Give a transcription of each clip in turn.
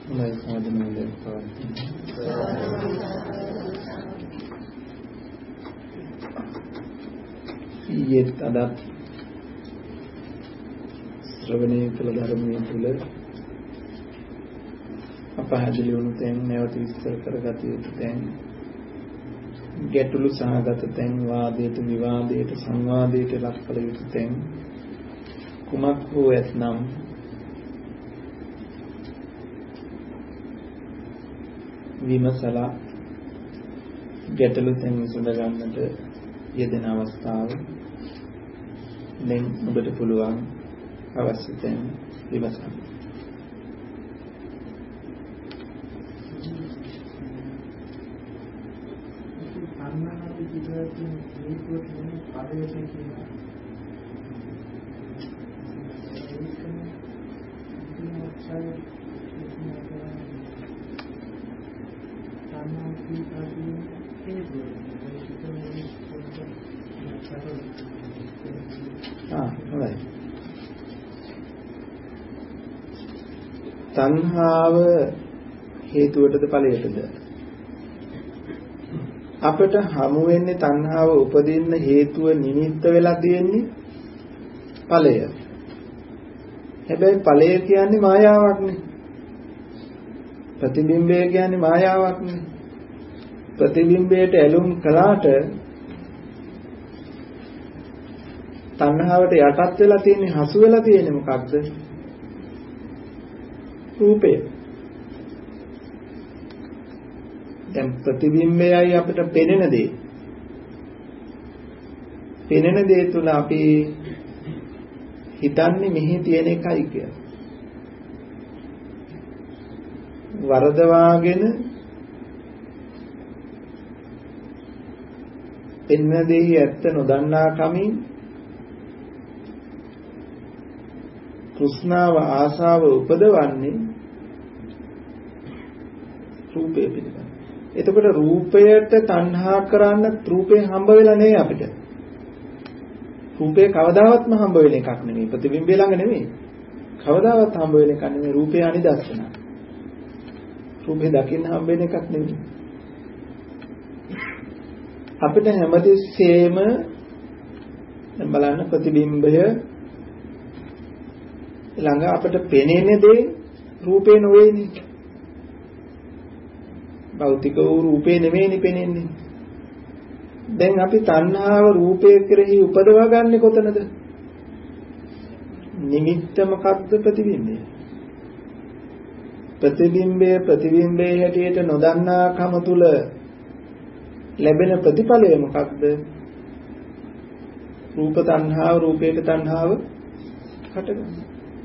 හොඳයි සාධනවලදී ඊයේත් අදත් ශ්‍රවණය කළ ධර්මයේ තුල අපහැදිලි වුණු තැන් නැවත විස්තර කරගත යුතු තැන් ගැටලු සහගත තැන් වාදයට විවාදයට සංවාදයට ලක් කළ යුතු තැන් කුමක් හෝ ඇතනම් විමසලා ගැටලු තැන් විසඳ ගන්නට යෙදෙන අවස්ථාව දැන් ඔබට පුළුවන් අවශ්‍ය තැන් විමසන්න. තණ්හාව හේතුවටද ඵලයටද? අපට හමු වෙන්නේ තණ්හාව උපදින්න හේතුව නිමිත්ත වෙලා තියෙන්නේ ඵලය. හැබැයි ඵලය කියන්නේ මායාවක්නේ. ප්‍රතිබිම්බය කියන්නේ මායාවක්නේ. ප්‍රතිබිම්බයට ඇලුම් කළාට තණ්හාවට යටත් වෙලා තියෙන්නේ හසු වෙලා තියෙන්නේ මොකක්ද? රූපය. දැන් ප්‍රතිබිම්බයයි අපිට පෙනෙන දේ. පෙනෙන දේ තුල අපි හිතන්නේ මෙහි තියෙන එකයි කියලා. වරදවාගෙන පෙනෙන දේ ඇත්ත නොදන්නා කමින් තෘෂ්ණාව ආශාව උපදවන්නේ රූපය පිළිබඳ. එතකොට රූපයට තණ්හා කරන්න රූපේ හම්බ වෙලා නෙවෙයි අපිට. රූපේ කවදාවත්ම හම්බ වෙන එකක් නෙමෙයි. ප්‍රතිබිම්බය ළඟ නෙමෙයි. කවදාවත් හම්බ වෙන එකක් නෙමෙයි. රූපේ අනිදර්ශන. රූපේ දකින්න හම්බ වෙන එකක් නෙමෙයි. අපිට හැමතිස්සෙම බලන්න ප්‍රතිබිම්බය ළඟ අපිට පෙනෙන දේ රූපේ නොවේනේ. භෞතික වූ රූපේ නෙමෙයිනේ පෙනෙන්නේ. දැන් අපි තණ්හාව රූපේ කෙරෙහි උපදවා ගන්නෙ කොතනද? නිමිත්ත මොකක්ද? ප්‍රතිබිම්බය. ප්‍රතිබිම්බයේ හැටියට නොදන්නාකම තුල ලැබෙන ප්‍රතිඵලය මොකක්ද? රූප තණ්හාව, රූපේට තණ්හාව හටගන්නවා.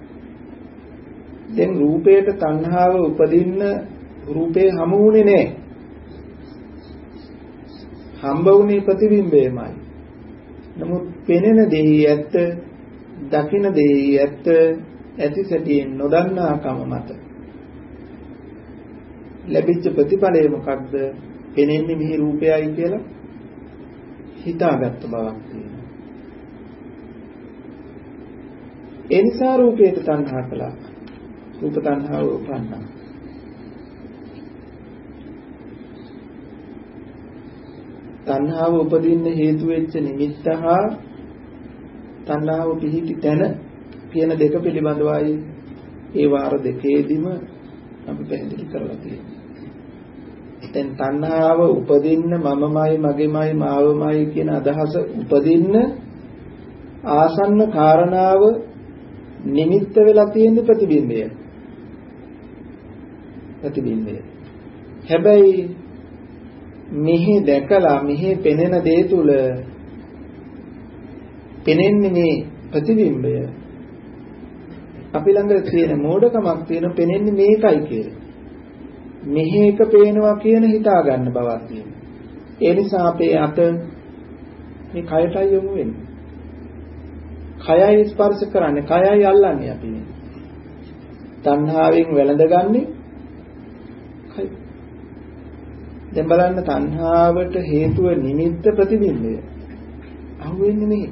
දැන් රූපයට තණ්හාව උපදින්න රූපේ හමු වුණේ නැහැ. හම්බ වුණේ ප්‍රතිබිම්බයමයි. නමුත් පෙනෙන දෙහි ඇත්ත, දකින දෙහි ඇත්ත ඇති සැටියෙන් නොදන්නාකම මත ලැබිච්ච ප්‍රතිඵලය මොකක්ද? පෙනෙන්නේ මිහි රූපයයි කියලා හිතාගත්ත බවක් තියෙනවා. ඒ නිසා රූපයට තණ්හා කළා. රූප තණ්හාව උපන්නා. තණ්හාව උපදින්න හේතු වෙච්ච නිමිත්ත හා තණ්හාව පිහිටි තැන කියන දෙක පිළිබඳවයි ඒ වාර දෙකේදීම අපි පැහැදිලි කරලා තියෙනවා. දැන් තණ්හාව උපදින්න මමමයි මගේමයි මාවමයි කියන අදහස උපදින්න ආසන්න කාරණාව නිමිත්ත වෙලා තියෙන ප්‍රතිබිම්බය. හැබැයි මෙහි දැකලා මෙහි පෙනෙන දේ තුල පෙනෙන්නේ මේ ප්‍රතිබිම්බය. අපි ළඟ තියෙන මෝඩකමක් තියෙන පෙනෙන්නේ මේකයි කියලා. මෙහි එක පේනවා කියන හිතා ගන්න බවක් තියෙනවා. ඒ නිසා අපේ අත මේ කයටයි යොමු වෙන්නේ. කයයි ස්පර්ශ කරන්නේ, කයයි අල්ලන්නේ අපි. තණ්හාවෙන් වැළඳගන්නේ කය. දැන් බලන්න තණ්හාවට හේතුව නිමිත්ත ප්‍රතිබිම්බය. අහුවෙන්නේ නෙමෙයි.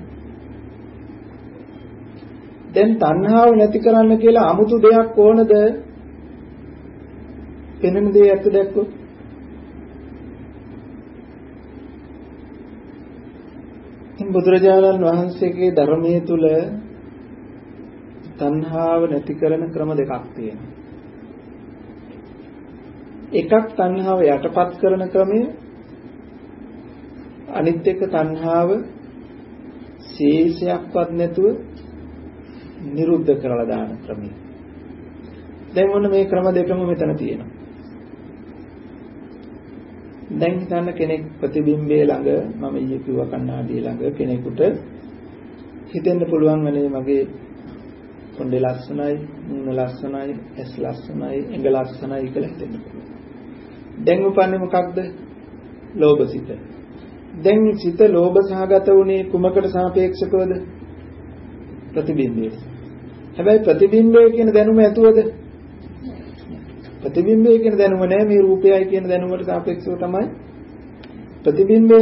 දැන් තණ්හාව නැති කරන්න කියලා 아무තු දෙයක් ඕනද? පෙනෙන දේ ඇත්ත දැක්කොත් බුදුරජාණන් වහන්සේගේ ධර්මයේ තුල තණ්හාව නැති කරන ක්‍රම දෙකක් තියෙනවා. එකක් තණ්හාව යටපත් කරන ක්‍රමය, අනිත් එක තණ්හාව ශේෂයක්වත් නැතුව නිරුද්ධ කරලා දාන ක්‍රමය. දැන් මොන මේ ක්‍රම දෙකම මෙතන තියෙනවා. දැන් හිතන්න කෙනෙක් ප්‍රතිබිම්බයේ ළඟ මම ඊයේ කිව්වා කණ්ණාඩිය ළඟ කෙනෙකුට හිතෙන්න පුළුවන් වනේ මගේ කොණ්ඩේ ලස්සනයි, මුණ ලස්සනයි, ඇස් ලස්සනයි, ඇඟ ලස්සනයි කියලා හිතෙන්න පුළුවන්. දැන් උපන්නේ මොකක්ද? ලෝභසිත. දැන් සිත ලෝභ සහගත වුණේ කුමකට සාපේක්ෂකවද? ප්‍රතිබිම්බයට. හැබැයි ප්‍රතිබිම්බය කියන දැනුම ඇතුවද? ප්‍රතිබිම්බය කියන දැනුම නෑ, මේ රූපයයි කියන දැනුමට සාපේක්ෂව තමයි ප්‍රතිබිම්බය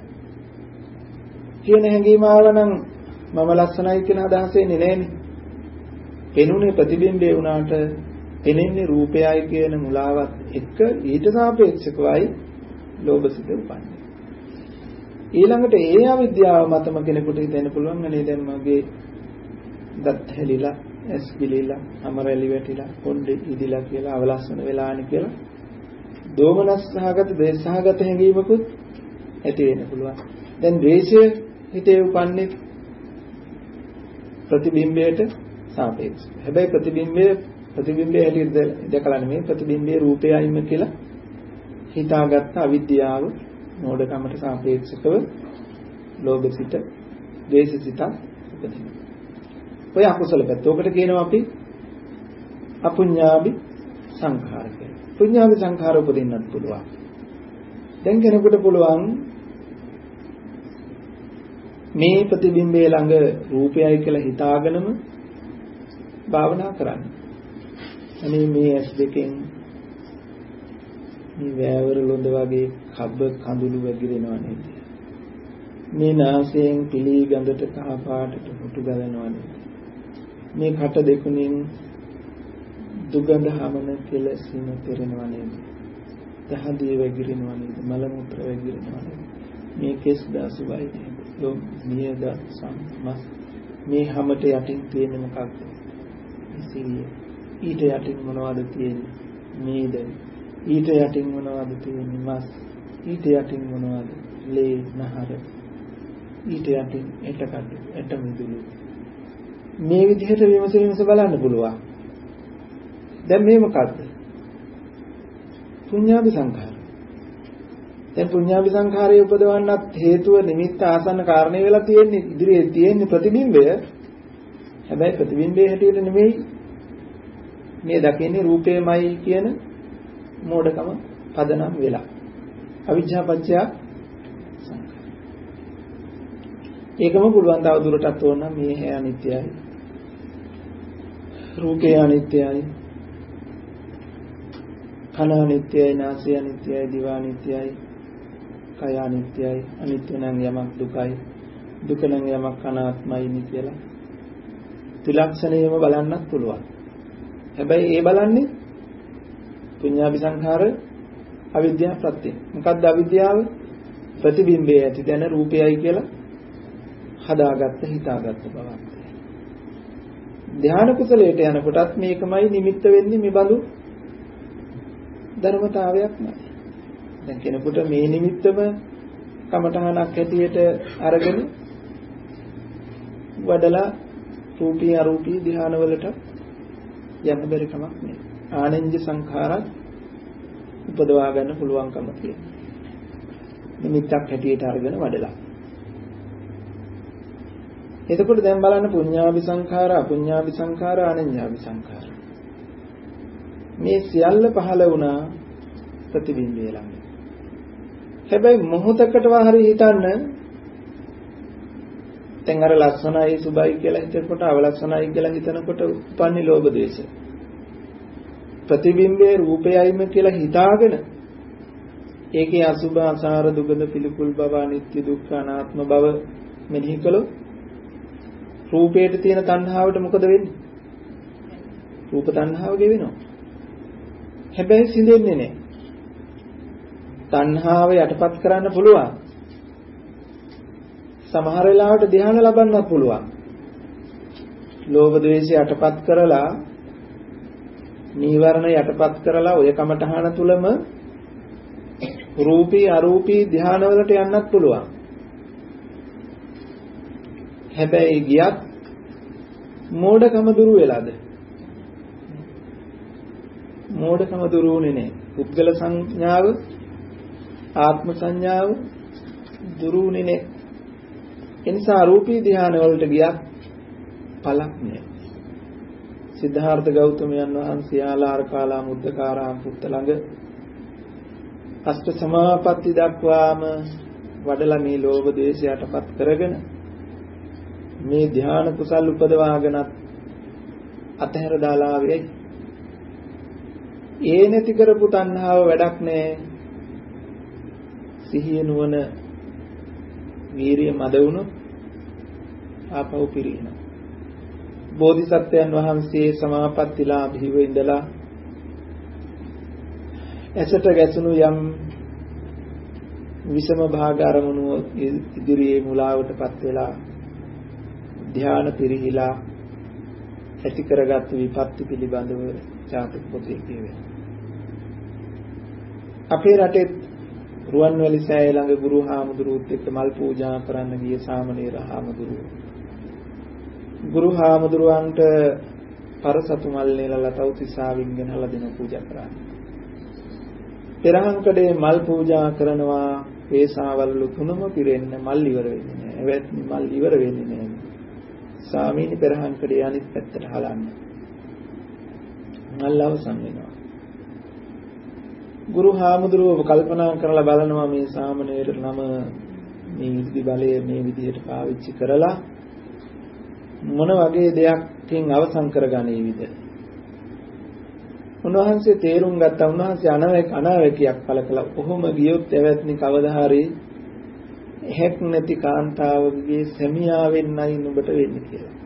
කියන හැඟීම ආවනම් මම ලස්සනයි කියන අදහස එන්නේ නෑනේ. පෙනුනේ ප්‍රතිබිම්බය වුණාට පෙනෙන්නේ රූපයයි කියන මුලාවත් එක්ක ඊට සාපේක්ෂකවයි ලෝභසිත උපන්නේ. ඊළඟට ඒ අවිද්‍යාව මතම කෙනෙකුට හිතෙන්න පුළුවන් නේ දැන් මගේ දත් හැලිලා, ඇස් ගිලිලා, අමරැලි වැටිලා, කොණ්ඩේ ඉදිලා කියලා අවලස්සන වෙලානේ කියලා දෝමනස්සහගත, දේශහගත හැඟීමකුත් ඇති වෙන්න පුළුවන්. දැන් ද්වේෂය හිතේ උපන්නේ ප්‍රතිබිම්බයට සාපේක්ෂව. හැබැයි ප්‍රතිබිම්බය හැටියට දැකලා නෙමෙයි ප්‍රතිබිම්බයේ රූපයයිම කියලා හිතාගත්ත අවිද්‍යාව නෝඩකමට සාපේක්ෂව ලෝභසිත, ද්වේෂසිත උපදිනවා. ඔය අකුසල පැත්ත. ඔකට කියනවා අපි අපුඤ්ඤාභි සංඛාර කියලා. පුඤ්ඤාභි සංඛාර උපදින්නත් පුළුවන්. දැන් කෙනෙකුට පුළුවන් මේ ප්‍රතිබිම්බයේ ළඟ රූපයයි කියලා හිතාගෙනම භාවනා කරන්න. අනේ මේ ඇස් දෙකෙන් මේ වැවර ලොඳ වගේ කබ්බ කඳුළු වැగిරෙනවා නේද? මේ නාසයෙන් පිලී ගඳට කහ පාටට හොටු ගලනවා නේද? මේ කට දෙකුණින් දුගඳ හමන කෙලසින පෙරෙනවා නේද? දහදිය වැగిරෙනවා නේද? මල මුත්‍ර වැగిරෙනවා නේද? මේ කෙස් දාසුවයි නේද? නියද සම්මස් මේ හැමත යටින් තියෙන්නේ මොකක්ද? සිහිය. ඊට යටින් මොනවද තියෙන්නේ? නේද? ඊට යටින් මොනවද තියෙන්නේ? මස්. ඊට යටින් මොනවද? ලේ නහර. ඊට යටින් එට මිදුළු. මේ විදිහට විමස බලන්න පුළුවන්. දැන් මේ මොකද්ද? පුඤ්ඤාභි සංඛාර. දැන් පුඤ්ඤාභි සංඛාරය උපදවන්නත් හේතුව නිමිත්ත ආසන්න කාරණේ වෙලා තියෙන්නේ ඉදිරියේ තියෙන්නේ ප්‍රතිබිම්බය. හැබැයි ප්‍රතිබිම්බයේ හැටියට නෙමෙයි මේ දකින්නේ රූපේමයි කියන මෝඩකම පදනම් වෙලා. අවිජ්ජා පත්‍ය සංඛාර. ඒකම පුළුවන් තව දුරටත් ඕන මේ හැ අනිත්‍යයි. රූපේ අනිත්‍යයි. කන අනිත්‍යයි, නාසය අනිත්‍යයි, දිව අනිත්‍යයි, කය අනිත්‍යයි. අනිත්‍ය නම් යමක් දුකයි, දුක නම් යමක් අනාත්මයි කියලා ත්‍රිලක්ෂණයම බලන්නත් පුළුවන්. හැබැයි ඒ බලන්නේ පුඤ්ඤාභි සංඛාර අවිද්‍යාව ප්‍රත්‍යය. මොකද්ද අවිද්‍යාව? ප්‍රතිබිම්බයේ ඇති දැන රූපයයි කියලා හදාගත්ත හිතාගත්ත බවක්. ධ්‍යාන කුසලයට යනකොටත් මේකමයි නිමිත්ත වෙන්නේ මේ බඳු ධර්මතාවයක් නැහැ. දැන් කෙනෙකුට මේ නිමිත්තම කමඨහනක් හැටියට අරගෙන වඩලා රූපී අරූපී ධ්‍යානවලට යන්න බැරි කමක් නෑ. ආනෙන්ජ සංඛාරත් උපදවා ගන්න පුළුවන්කම තියෙනවා. නිමිත්තක් හැටියට අරගෙන වඩලා. එතකොට දැන් බලන්න පුඤ්ඤාභි සංඛාර, අපුඤ්ඤාභි සංඛාර, ආනෙන්ජාභි සංඛාර. මේ සියල්ල පහළ වුණා ප්‍රතිබිම්බය ළඟ. හැබැයි මොහොතකටව හරි හිතන්න දැන් අර ලස්සනයි සුබයි කියලා හිතනකොට අවලස්සනයි කියලා හිතනකොට උපන්නේ ලෝභ ද්වේෂ. ප්‍රතිබිම්බයේ රූපයයිම කියලා හිතාගෙන ඒකේ අසුභ අසාර දුගඳ පිළිකුල් බව අනිත්‍ය දුක්ඛ අනාත්ම බව මෙනෙහි කළොත් රූපයට තියෙන තණ්හාවට මොකද වෙන්නේ? රූප තණ්හාව ගෙවෙනවා. හැබැයි සිඳෙන්නේ නැහැ. තණ්හාව යටපත් කරන්න පුළුවන්. සමහර වෙලාවට ධ්‍යාන ලබන්නත් පුළුවන්. ලෝභ ද්වේෂය යටපත් කරලා නීවරණ යටපත් කරලා ඔය කමඨහන තුලම රූපී අරූපී ධ්‍යානවලට යන්නත් පුළුවන්. හැබැයි ගියත් මෝඩකම දුරු වෙලාද? මෝඩකම දුරු වෙන්නේ නැහැ. පුද්ගල සංඥාව, ආත්ම සංඥාව දුරු වෙන්නේ නැහැ. ඒ නිසා අරූපී ධ්‍යාන වලට ගියත් පළක් නැහැ. සිද්ධාර්ථ ගෞතමයන් වහන්සේ ආලාර කාලා මුද්දකාරාම පුත්ත ළඟ අෂ්ට සමාපatti දක්වාම වඩලා මේ ලෝභ දේශය යටපත් කරගෙන මේ ධ්‍යාන කුසල් උපදවාගෙනත් අතහැර දාලා ආවේ. ඒ නැති කරපු තණ්හාව වැඩක් නැහැ. සිහිය නුවණ වීරිය මද වුණොත් ආපහු පිරිනව. බෝධිසත්වයන් වහන්සේ සමාපත්තිලාභීව ඉඳලා ඇසට ගැසුණු යම් විසම භාග අරමුණු ඉදිරියේ මුලාවටපත් වෙලා ධ්‍යාන පිරිහිලා ඇති කරගත් විපත්ති පිළිබඳව ජාතක පොතේ කියවෙනවා. අපේ රටේ රුවන්වැලි සෑය ළඟ ගුරු හාමුදුරුවොත් එක්ක මල් පූජා කරන්න ගිය සාමණේර හාමුදුරුවෝ ගුරු හාමුදුරුවන්ට පරසතු මල් නෙලලා තවුතිසාවින් ගෙනහලා දෙන පූජා කරන්නේ. පෙරහංකඩේ මල් පූජා කරනවා වේසාවල්ලු තුනම පිරෙන්න මල් ඉවර වෙන්නේ නැහැ. එවැත්නි මල් ඉවර වෙන්නේ නැහැ. ස්වාමීනි පෙරහංකඩේ අනිත් පැත්තට හලන්න. මල් අවසන් වෙනවා. ගුරු හාමුදුරුවෝ කල්පනා කරලා බලනවා මේ සාමණේර නම මේ ඉර්ධි බලය මේ විදිහට පාවිච්චි කරලා මොන වගේ දෙයක්කින් අවසන් කරගන්නේවිද? උන්වහන්සේ තේරුම් ගත්තා. උන්වහන්සේ අනාවැකියක් පළ කළා. කොහොම ගියොත් එවත්නි කවදා හරි එහෙක් නැති කාන්තාවගේ සැමියාවෙන් නයි නුඹට වෙන්නේ කියලා.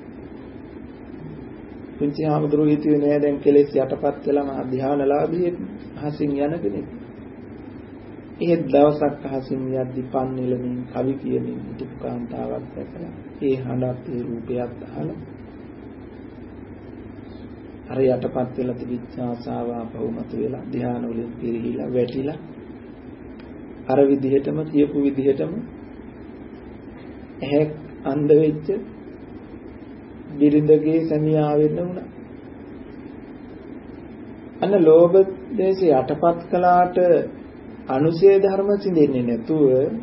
පුංචි හාමුදුරුවෝ හිතුවේ නෑ දැන් කෙලෙස් යටපත් වෙලා මහ ධ්‍යානලාභී අහසින් යන කෙනෙක්. ඒ දවසක් අහසින් යද්දි පන් නිලමින් කවි කියමින් හිටපු කාන්තාවක් දැකලා ඒ හඬත් ඒ රූපයත් අහලා අර යටපත් වෙලා තිබිච්ච ආසාව අපවමතු වෙලා ධ්‍යාන වලින් පිරිහිලා වැටිලා අර විදිහටම කියපු විදිහටම එහෙක් අන්ධ වෙච්ච බිරිඳගේ සැමියා වෙන්න උනා. අන්න ලෝභ දේශය යටපත් කළාට අනුශේ ධර්ම සිඳෙන්නේ නැතුව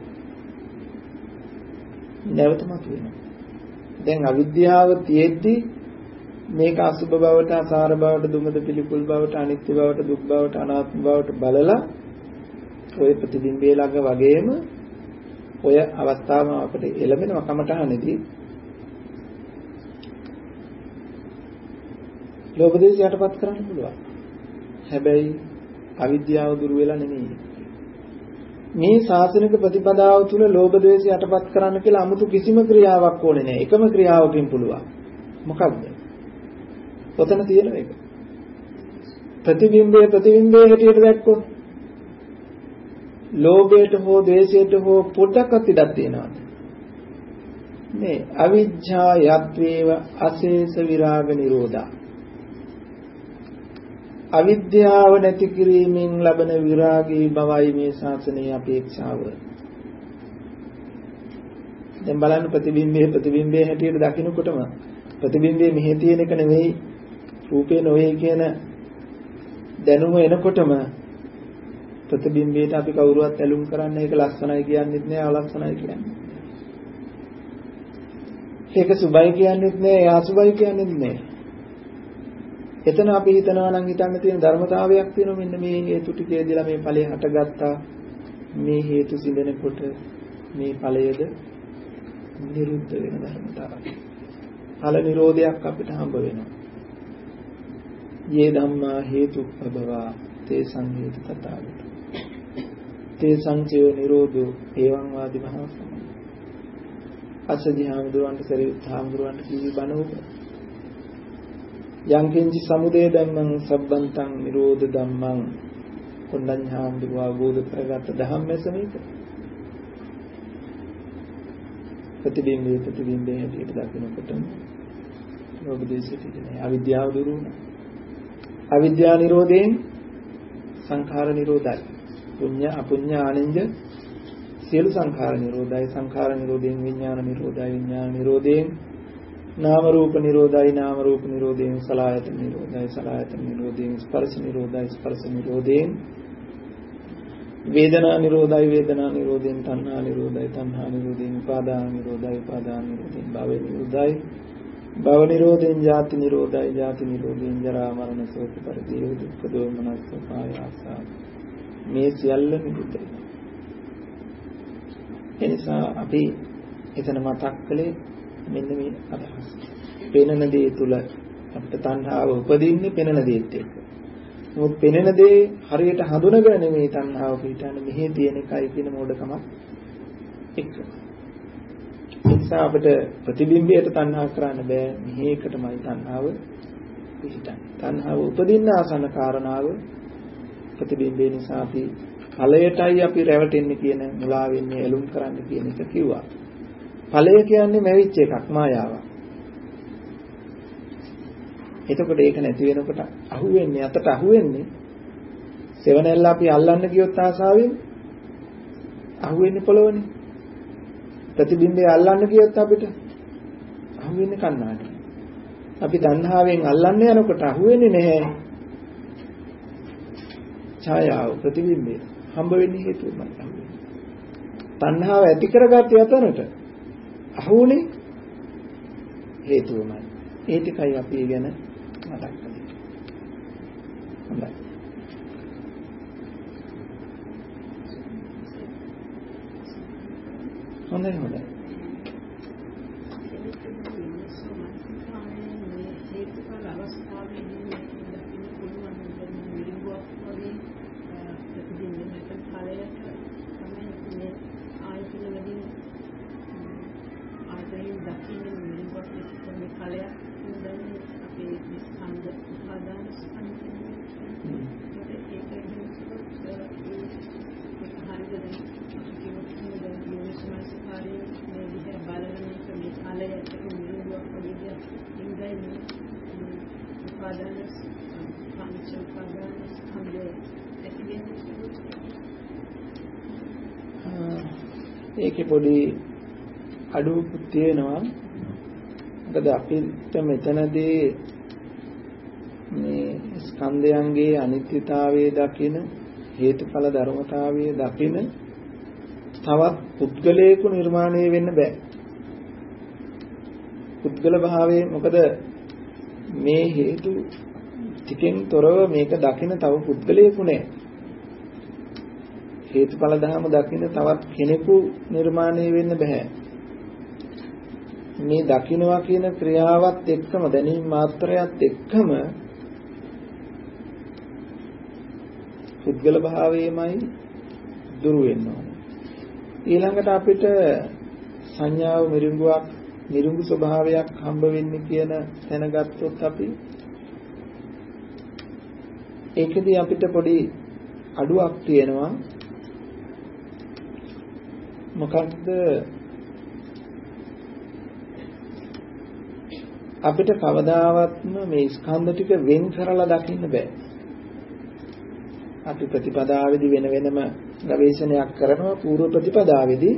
නැවතමත් වෙනවා. දැන් අවිද්‍යාව තියෙද්දි මේක අසුබ බවට, අසාර බවට, දුමද පිළිකුල් බවට, අනිත්‍ය බවට, දුක් බවට, අනාත්ම බවට බලලා ඔය ප්‍රතිබිම්බය ළඟ වගේම ඔය අවස්ථාවම අපිට එළඹෙනවා කමටහනේදී. ලෝභ දේශය යටපත් කරන්න පුළුවන්. හැබැයි අවිද්‍යාව දුරු වෙලා නෙමෙයි. මේ ශාසනික ප්‍රතිපදාව තුළ ලෝභ දේශය යටපත් කරන්න කියලා 아무තු කිසිම ක්‍රියාවක් ඕනේ නැහැ. එකම ක්‍රියාවකින් පුළුවන්. මොකක්ද? ඔතන තියෙන එක. ප්‍රතිබිම්බයේ හැටියට දැක්කොත් ලෝභයට හෝ ද්වේෂයට හෝ පොඩ්ඩක්වත් ඉඩක් තියෙනවද? මේ අවිජ්ජා යත්වේව අශේෂ විරාග නිරෝධා. අවිද්‍යාව නැති කිරීමෙන් ලබන විරාගී බවයි මේ ශාසනයේ අපේක්ෂාව. දැන් බලන්න ප්‍රතිබිම්බයේ හැටියට දකින්නකොටම ප්‍රතිබිම්බයේ මෙහෙ තියෙන එක නෙවෙයි රූපේ නොවේ කියන දැනුම එනකොටම ප්‍රතිබිම්බයට අපි කවුරුවත් ඇලුම් කරන්න ඒක ලස්සනයි කියන්නෙත් නෑ අවලස්සනයි කියන්නේ. ඒක සුබයි කියන්නෙත් නෑ යාසුබයි කියන්නෙත් නෑ. එතන අපි හිතනවා නම් හිතන්න තියෙන ධර්මතාවයක් තියෙනවා මෙන්න මේ හේතු ටිකේදීලා මේ ඵලය හටගත්තා. මේ හේතු සිඳෙනකොට මේ ඵලයද නිරුද්ධ වෙන ධර්මතාවය. ඵල නිරෝධයක් අපිට හම්බ වෙනවා. යේ ධම්මා හේතුප්පබවා තේ සංහේතු තථාගත. තේ සංචය නිරෝධෝ එවං වාදි මහා සමය. අසදි හාමුදුරන්ට සරියුත් හාමුදුරන්ට කිවි බණ උක. යංකින්චි සමුදය ධම්මං සබ්බන්තං නිරෝධ ධම්මං කොණ්ඩඤ්ඤාම්දුව අවබෝධ කරගත්ත ධම්මැස මේක. ප්‍රතිබිම්බේ හැටියට දකිනකොටම ලෝභ දේශ ටිකනේ අවිද්‍යාව දුරු වුණා. අවිද්‍යා නිරෝධයෙන් සංඛාර නිරෝධයි. පුඤ්ඤ අපුඤ්ඤ ආනෙන්ජ සියලු සංඛාර නිරෝධයි. සංඛාර නිරෝධයෙන් විඥාන නිරෝධයි. විඥාන නිරෝධයෙන් නාම රූප නිරෝධයි. නාම රූප නිරෝධයෙන් සලආයතන නිරෝධයි. සලආයතන නිරෝධයෙන් ස්පර්ශ නිරෝධයි. ස්පර්ශ නිරෝධයෙන් වේදනා නිරෝධයි. වේදනා නිරෝධයෙන් තණ්හා නිරෝධයි. තණ්හා නිරෝධයෙන් උපාදාන නිරෝධයි. උපාදාන නිරෝධයෙන් භව නිරෝධයි. භව නිරෝධයෙන් ජාති නිරෝධයි. ජාති නිරෝධයෙන් ජරා මරණ ශෝක පරිදේව දුක්ඛ දෝමනස්ස පායාස මේ සියල්ල නිරුද්ධයි. එනිසා අපි එතන මතක් කළේ මෙන්න මේ අදහස. පෙනෙන දේ තුල අපිට තණ්හාව උපදින්නේ පෙනෙන දේත් එක්ක. මොකද පෙනෙන දේ හරියට හඳුනගෙන නෙමෙයි තණ්හාව පිටන්නේ මෙහි තියෙන එකයි කියන මෝඩකමක් එක්ක. ඒ නිසා අපිට ප්‍රතිබිම්බයට තණ්හා කරන්න බෑ. මෙහෙකටමයි තණ්හාව පිටන්නේ. තණ්හාව උපදින්න ආසන්න කාරණාව ප්‍රතිබිම්බේ නිසා අපි ඵලයටයි අපි රැවටෙන්නේ කියන මුලා වෙන්නේ එළුම් කරන්න කියන එක කිව්වා. ඵලය කියන්නේ මැවිච්ච එකක් මායාවක්. එතකොට ඒක නැති වෙනකොට අහුවෙන්නේ අතට අහුවෙන්නේ සෙවණැල්ල අපි අල්ලන්න ගියොත් ආසාවෙන් අහුවෙන්නේ පොළොවනේ. ප්‍රතිබිම්බේ අල්ලන්න ගියොත් අපිට අහුවෙන්නේ කන්නාඩි. අපි තණ්හාවෙන් අල්ලන්න යනකොට අහුවෙන්නේ නැහැ. ඡායාව ප්‍රතිබිම්බේ හම්බ වෙන්නේ හේතුවමයි. තණ්හාව ඇති කරගත්ත යතනට අහුනේ හේතුවමයි. ඒ ටිකයි අපි ගැන මතක් කරගන්න. හොඳයි. හොඳයි. ඒකේ පොඩි අඩුවකුත් තියෙනවා. මොකද අපිට මෙතනදී මේ ස්කන්ධයන්ගේ අනිත්‍යතාවයේ දකින හේතුඵල ධර්මතාවයේ දකින තවත් පුද්ගලයෙකු නිර්මාණය වෙන්න බෑ. පුද්ගල භාවයේ මොකද මේ හේතු ටිකෙන් තොරව මේක දකින තව පුද්ගලයෙකු නෑ. හේතුඵල ධර්ම දකින්න තවත් කෙනෙකු නිර්මාණය වෙන්න බෑ. මේ දකින්නවා කියන ක්‍රියාවත් එක්කම දැනීම මාත්‍රයත් එක්කම පුද්ගල භාවයමයි දුරු වෙන්න ඕනේ. ඊළඟට අපිට සංඥාව මිරිඟු ස්වභාවයක් හම්බ වෙන්නේ කියන දැනගත්තොත් අපි ඒකෙදී අපිට පොඩි අඩුවක් තියෙනවා. මොකක්ද අපිට කවදාවත්ම මේ ස්කන්ධ ටික වෙන් කරලා දකින්න බෑ. අපි ප්‍රතිපදාවේදී වෙන වෙනම ගවේෂණයක් කරනවා. පූර්ව ප්‍රතිපදාවේදී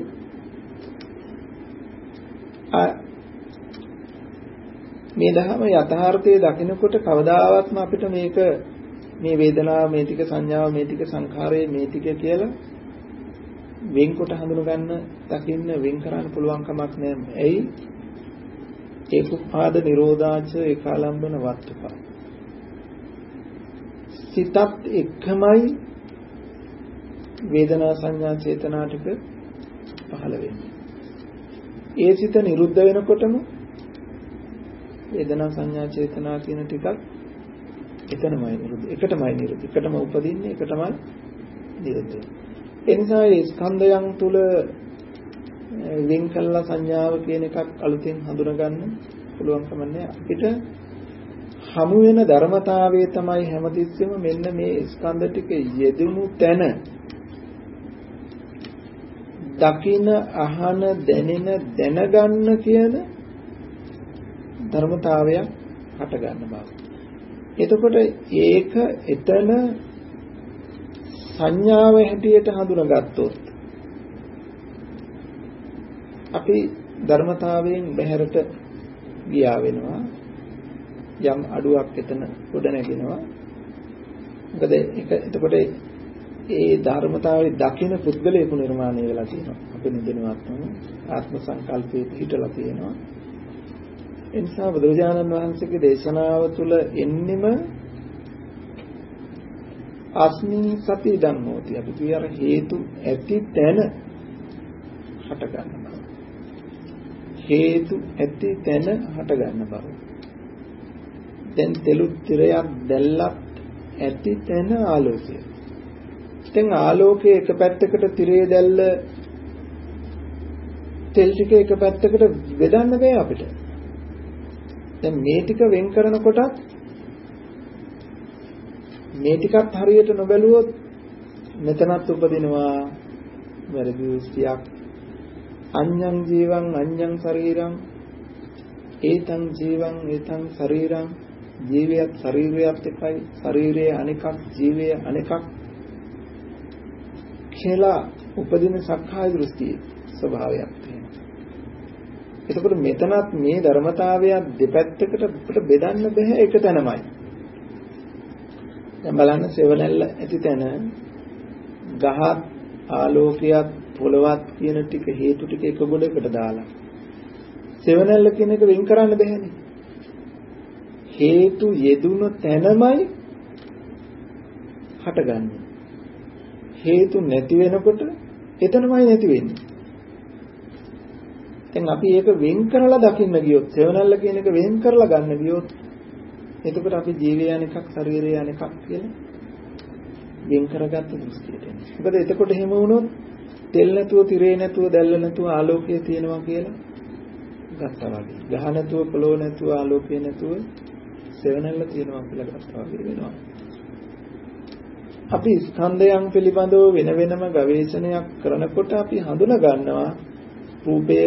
මේ ධර්ම යථාර්ථයේ දකිනකොට කවදාවත්ම අපිට මේක මේ වේදනාව මේ ටික සංඥාව මේ ටික සංඛාරය මේ ටික කියලා වෙන්කොට හඳුන ගන්න දකින්න වෙන් කරන්න පුළුවන් කමක් නැහැ. ඇයි? ඒකුපාද නිරෝධාච ඒකාලම්බන වත්තුපා. සිතත් එකමයි වේදනා සංඥා චේතනා ටික පහළ වෙන්නේ. ඒ සිත නිරුද්ධ වෙනකොටම වේදනා සංඥා චේතනා කියන ටිකක් එතනමයි නිරුද්ධ. එකටමයි නිරුද්ධ. එකටම උපදින්නේ එකටමයි නිරුද්ධ වෙන්නේ. එනිසා මේ ස්කන්ධයන් තුල වෙන් කළා සංඥාව කියන එකක් අලුතෙන් හඳුනා ගන්න පුළුවන් කම නැහැ. අපිට හමු වෙන ධර්මතාවය තමයි හැමතිස්සෙම මෙන්න මේ ස්කන්ධ ටික යෙදුණු තැන දකින අහන දැනෙන දැනගන්න කියන ධර්මතාවයක් හට ගන්න බව. එතකොට ඒක එතන සංඥාව හැටියට හඳුනාගත්තොත් අපි ධර්මතාවයෙන් බැහැරට ගියා වෙනවා. යම් අඩුවක් එතන උඩ නැගෙනවා. මොකද ඒක එතකොට ඒ ධර්මතාවයේ දකින පුද්ගලයෙකු නිර්මාණය වෙලා තියෙනවා. අපි නිදිනවත්ම ආත්ම සංකල්පයේ පිටලා තියෙනවා. ඒ නිසා බුදුරජාණන් වහන්සේගේ දේශනාව තුළ එන්නෙම අස්මින් සති ධම්මෝති. අපි කිය අර හේතු ඇති තැන හට ගන්න බව. හේතු ඇති තැන හට ගන්න බව. දැන් තෙලු තිරයක් දැල්ලක් ඇති තැන ආලෝකය. දැන් ආලෝකයේ එක පැත්තකට තිරේ දැල්ල තෙල් ටික එක පැත්තකට බෙදන්න බෑ අපිට. දැන් මේ ටික වෙන් කරනකොට මේ ටිකත් හරියට නොබැලුවොත් මෙතනත් උපදිනවා වැරදි දෘෂ්ටියක්. අඤ්ඤං ජීවං අඤ්ඤං ශරීරං ඒතං ජීවං ඒතං ශරීරං ජීවයත් ශරීරයත් එකයි ශරීරයේ අනිකක් ජීවයේ අනිකක් කියලා උපදින සක්කාය දෘෂ්ටියේ ස්වභාවයක් තියෙනවා. එතකොට මෙතනත් මේ ධර්මතාවය දෙපැත්තකට අපිට බෙදන්න බෑ එක තැනමයි. දැන් බලන්න සෙවණැල්ල ඇති තැන ගහත් ආලෝකයක් පොළවත් කියන ටික හේතු ටික එක ගොඩකට දාලා සෙවණැල්ල කියන එක වෙන් කරන්න බෑනේ. හේතු යෙදුන තැනමයි හටගන්නේ. හේතු නැති වෙනකොට එතනමයි නැති වෙන්නේ. දැන් අපි ඒක වෙන් කරලා දකින්න ගියොත් සෙවණැල්ල කියන එක වෙන් කරලා ගන්න ගියොත් එතකොට අපි ජීවය අනිකක් ශරීරය අනිකක් කියලා වෙන් කරගත්ත දෘෂ්ටියට එන්නේ. මොකද එතකොට එහෙම වුණොත් තෙල් නැතුව, තිරේ නැතුව, දැල්ල නැතුව ආලෝකය තියෙනවා කියලා ගත්තා වගේ. ගහ නැතුව, පොළොව නැතුව, ආලෝකය නැතුව සෙවණැල්ල තියෙනවා කියලා ගත්තා වගේ වෙනවා. අපි ස්කන්ධයන් පිළිබඳව වෙන වෙනම ගවේෂණයක් කරනකොට අපි හඳුනා ගන්නවා රූපය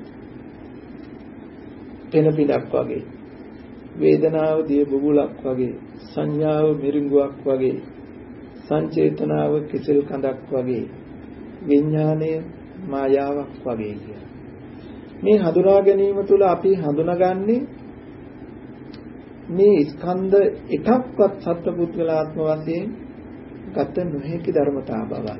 පෙන පිටක් වගේ, වේදනාව දිය බුබුලක් වගේ, සංඥාව මිරිඟුවක් වගේ, සංචේතනාව කිසිල් කඳක් වගේ, විඥාණය මායාවක් වගේ කියන. මේ හඳුනා ගැනීම තුළ අපි හඳුනාගන්නේ මේ ස්කන්ධ එකක්වත් සත්පුද්ගලාත්ම වශයෙන් ගත නොහැකි ධර්මතා බවයි.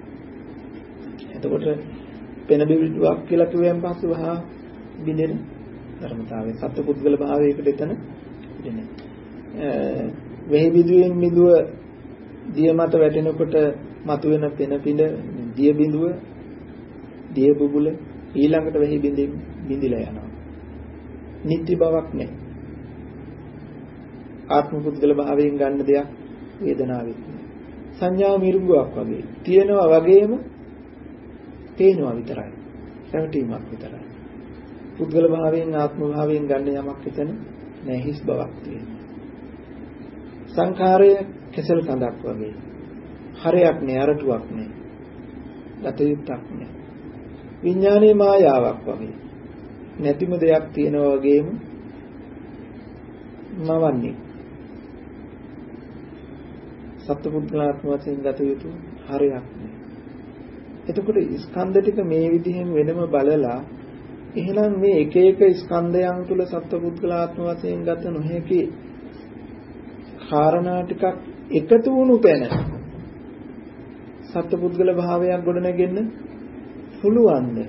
එතකොට පෙන බිඳුවක් කියලා කියුවෙන් පස්සෙ වහා බිඳෙන ධර්මතාවය සත්පුද්ගල භාවයකට එතන දෙන්නේ. වෙහි බිඳුවෙන් බිඳුව දිය මත වැටෙනකොට මතුවෙන පෙන පිළ දිය බිඳුව දිය බුබුල ඊළඟට වෙහි බිඳිලා යනවා. නිත්‍ය බවක් නැහැ. ආත්ම පුද්ගල භාවයෙන් ගන්න දෙයක් වේදනාවෙත් සංඥා මිරිඟුවක් වගේ තියෙනවා වගේම පේනවා විතරයි. පැවතීමක් විතරයි. පුද්ගල භාවයෙන් ආත්ම භාවයෙන් ගන්න යමක් එතන නැහැ, හිස් බවක් තියෙනවා. සංඛාරය කෙසල් කඳක් වගේ. හරයක් නෑ, අරටුවක් නෑ. ගතයුත්තක් නෑ. විඥානයේ මායාවක් වගේ. නැතිම දෙයක් තියෙනවා වගේම මවන්නේ. සත්පුද්ගලාත්ම වශයෙන් ගත යුතු හරයක් නෑ. එතකොට ස්කන්ධ ටික මේ විදිහෙන් වෙනම බලලා එහෙනම් මේ එක එක ස්කන්ධයන් තුල සත්පුද්ගලාත්ම වශයෙන් ගත නොහැකි කාරණා ටිකක් එකතු වුණු තැන සත්පුද්ගල භාවයක් ගොඩනගෙන්න පුළුවන්ද?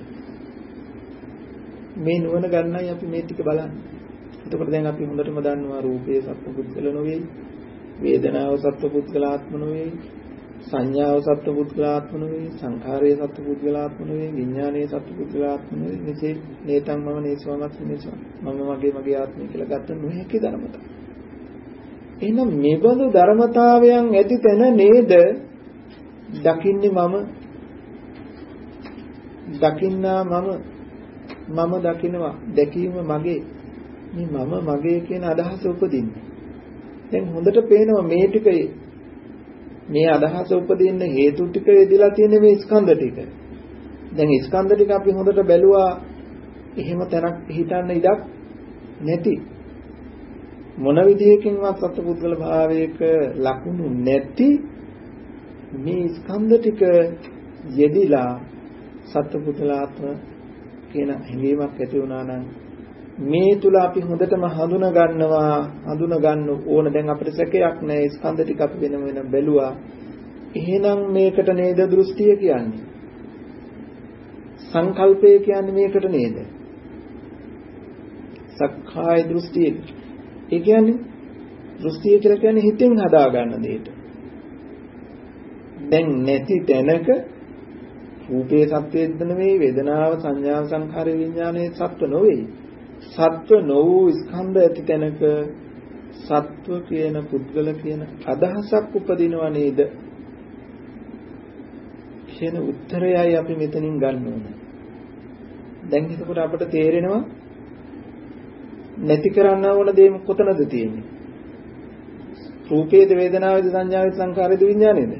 මේ නුවණ ගන්නයි අපි මේ ටික බලන්නේ. එතකොට දැන් අපි හොඳටම දන්නවා රූපයේ සත්පුද්ගල නොවේයි, වේදනාව සත්පුද්ගලාත්ම නෙවෙයි, සංඥාව සත්පුද්ගලාත්ම නෙවෙයි, සංඛාරය සත්පුද්ගලාත්ම නෙවෙයි, විඥානය සත්පුද්ගලාත්ම නෙවෙයි. මෙසේ නේතං මම නේසවමත් නේසව මම මගේ ආත්මය කියලා ගන්න නොහැකි ධර්මතාව. එහෙනම් මේබඳු ධර්මතාවයන් ඇති තැන නේද දකින්නේ මම, දකින්නා මම දකින්නවා, දැකීම මගේ. මේ මම මගේ කියන අදහස උපදින්නේ. දැන් හොඳට පේනවා මේ ටික මේ අදහස උපදින්න හේතු ටික යෙදලා තියෙන මේ ස්කන්ධ ටික. දැන් ස්කන්ධ ටික අපි හොඳට බැලුවා එහෙම තැනක් හිතන්න ඉඩක් නැති. මොන විදිහකින්වත් සත්පුද්ගල භාවයක ලකුණු නැති මේ ස්කන්ධ ටික යෙදිලා සත්පුද්ගලාත්ම කියන හැඟීමක් ඇති වුණා නම් මේ තුල අපි හොඳටම හඳුනා ගන්න ඕන. දැන් අපිට සැකයක් නැහැ ස්කන්ධ ටික අපි වෙන වෙන බැලුවා. එහෙනම් මේකට නේද දෘෂ්ටිය කියන්නේ? සංකල්පය කියන්නේ මේකට නේද? සක්කාය දෘෂ්ටිය. ඒ කියන්නේ දෘෂ්ටිය කියලා කියන්නේ හිතෙන් හදා ගන්න දෙයට. දැන් නැති තැනක රූපේ සත්‍යයද නෙවෙයි, වේදනාව සංඥාව සංඛාර විඥානයේ සත්ව නොවේ. සත්ව නොවූ ස්කන්ධ ඇති තැනක සත්ව කියන පුද්ගල කියන අදහසක් උපදිනව නේද කියන උත්තරයයි අපි මෙතනින් ගන්න ඕනේ. දැන් එතකොට අපිට තේරෙනවා නැති කරන්න ඕන දේ කොතනද තියෙන්නේ? රූපේද වේදනාවේද සංඥාවේද සංඛාරේද විඥානේද?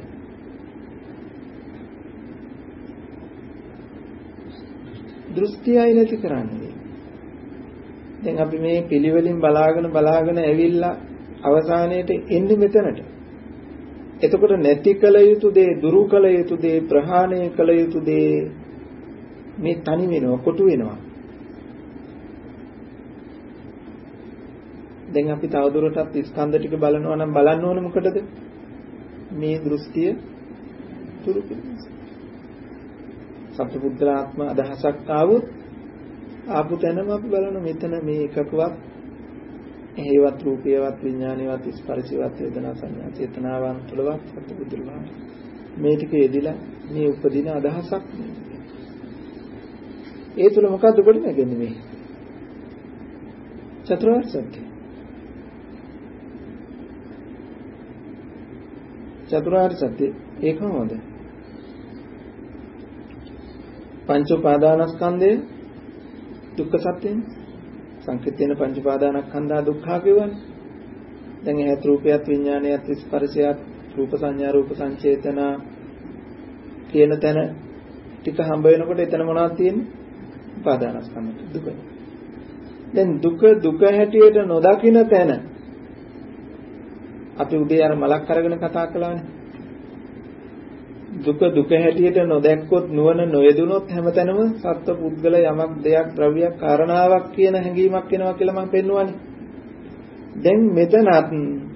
දෘෂ්ටියයි නැති කරන්නේ. දැන් අපි මේ පිළිවෙලින් බලාගෙන ඇවිල්ලා අවසානයේට එන්නේ මෙතනට. එතකොට නැති කල යුතු දේ, දුරු කල යුතු දේ, ප්‍රහාණය කල යුතු දේ මේ තනි වෙනවා, කොටු වෙනවා. දැන් අපි තවදුරටත් ස්කන්ධ ටික බලනවා නම් බලන්න ඕනේ මොකටද? මේ දෘෂ්ටිය දුරු කිරීම. සත්පුද්ගලාත්ම අදහසක් ආපු තැනම අපි බලන මෙතන මේ එකකවත් හේවත් රූපේවත් විඥානේවත් ස්පර්ශේවත් වේදනා සංඥා චේතනාවන් තුලවත් සත්පුද්ගලවා මේ ටික යෙදිලා මේ උපදින අදහසක් ඒ තුල මොකද්ද කොට නැගෙන්නේ මේ චතුරාර්ය සත්‍ය. චතුරාර්ය සත්‍ය ඒක මොකද? පංච උපාදානස්කන්ධය දුක්ඛ සත්‍යනේ. සංකීර්ණ පංච උපාදානස්කන්ධා දුක්ඛ කියවනේ. දැන් එහෙත් රූපයත් විඥානයත් ස්පර්ශයත් රූප සංඥා රූප සංචේතන කියන තැන ටික හම්බ වෙනකොට එතන මොනවද තියෙන්නේ? උපාදානස්කන්ධ දුක. දැන් දුක හැටියට නොදකින තැන අපි උදේ අර මලක් අරගෙන කතා කළානේ. දුක හැටියට නොදැක්කොත් නුවණ නොයදුනොත් හැමතැනම සත්ව පුද්ගල යමක් දෙයක් ද්‍රව්‍යයක් කාරණාවක් කියන හැඟීමක් එනවා කියලා මම පෙන්නුවානේ. දැන් මෙතනත්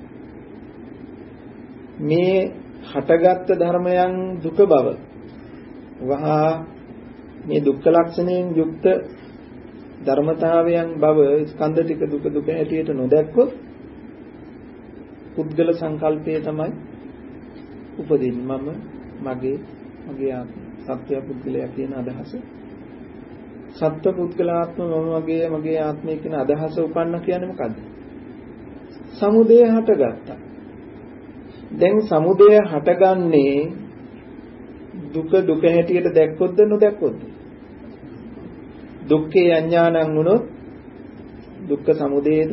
මේ හටගත් ධර්මයන් දුක බව වහා මේ දුක්ඛ ලක්ෂණයෙන් යුක්ත ධර්මතාවයන් බව ස්කන්ධ ටික දුක හැටියට නොදැක්කොත් පුද්ගල සංකල්පය තමයි උපදින්නේ. මගේ ආත්ම සත්‍ය පුද්ගලයා කියන අදහස සත්‍ය පුද්ගලාත්ම මගේ ආත්මය කියන අදහස උපන්න කියන්නේ මොකද්ද? සමුදය හටගත්තා. දැන් සමුදය හටගන්නේ දුක හැටියට දැක්කොත්ද නොදැක්කොත්ද? දුක්ඛේ අඥානං වුණොත් දුක්ඛ සමුදයද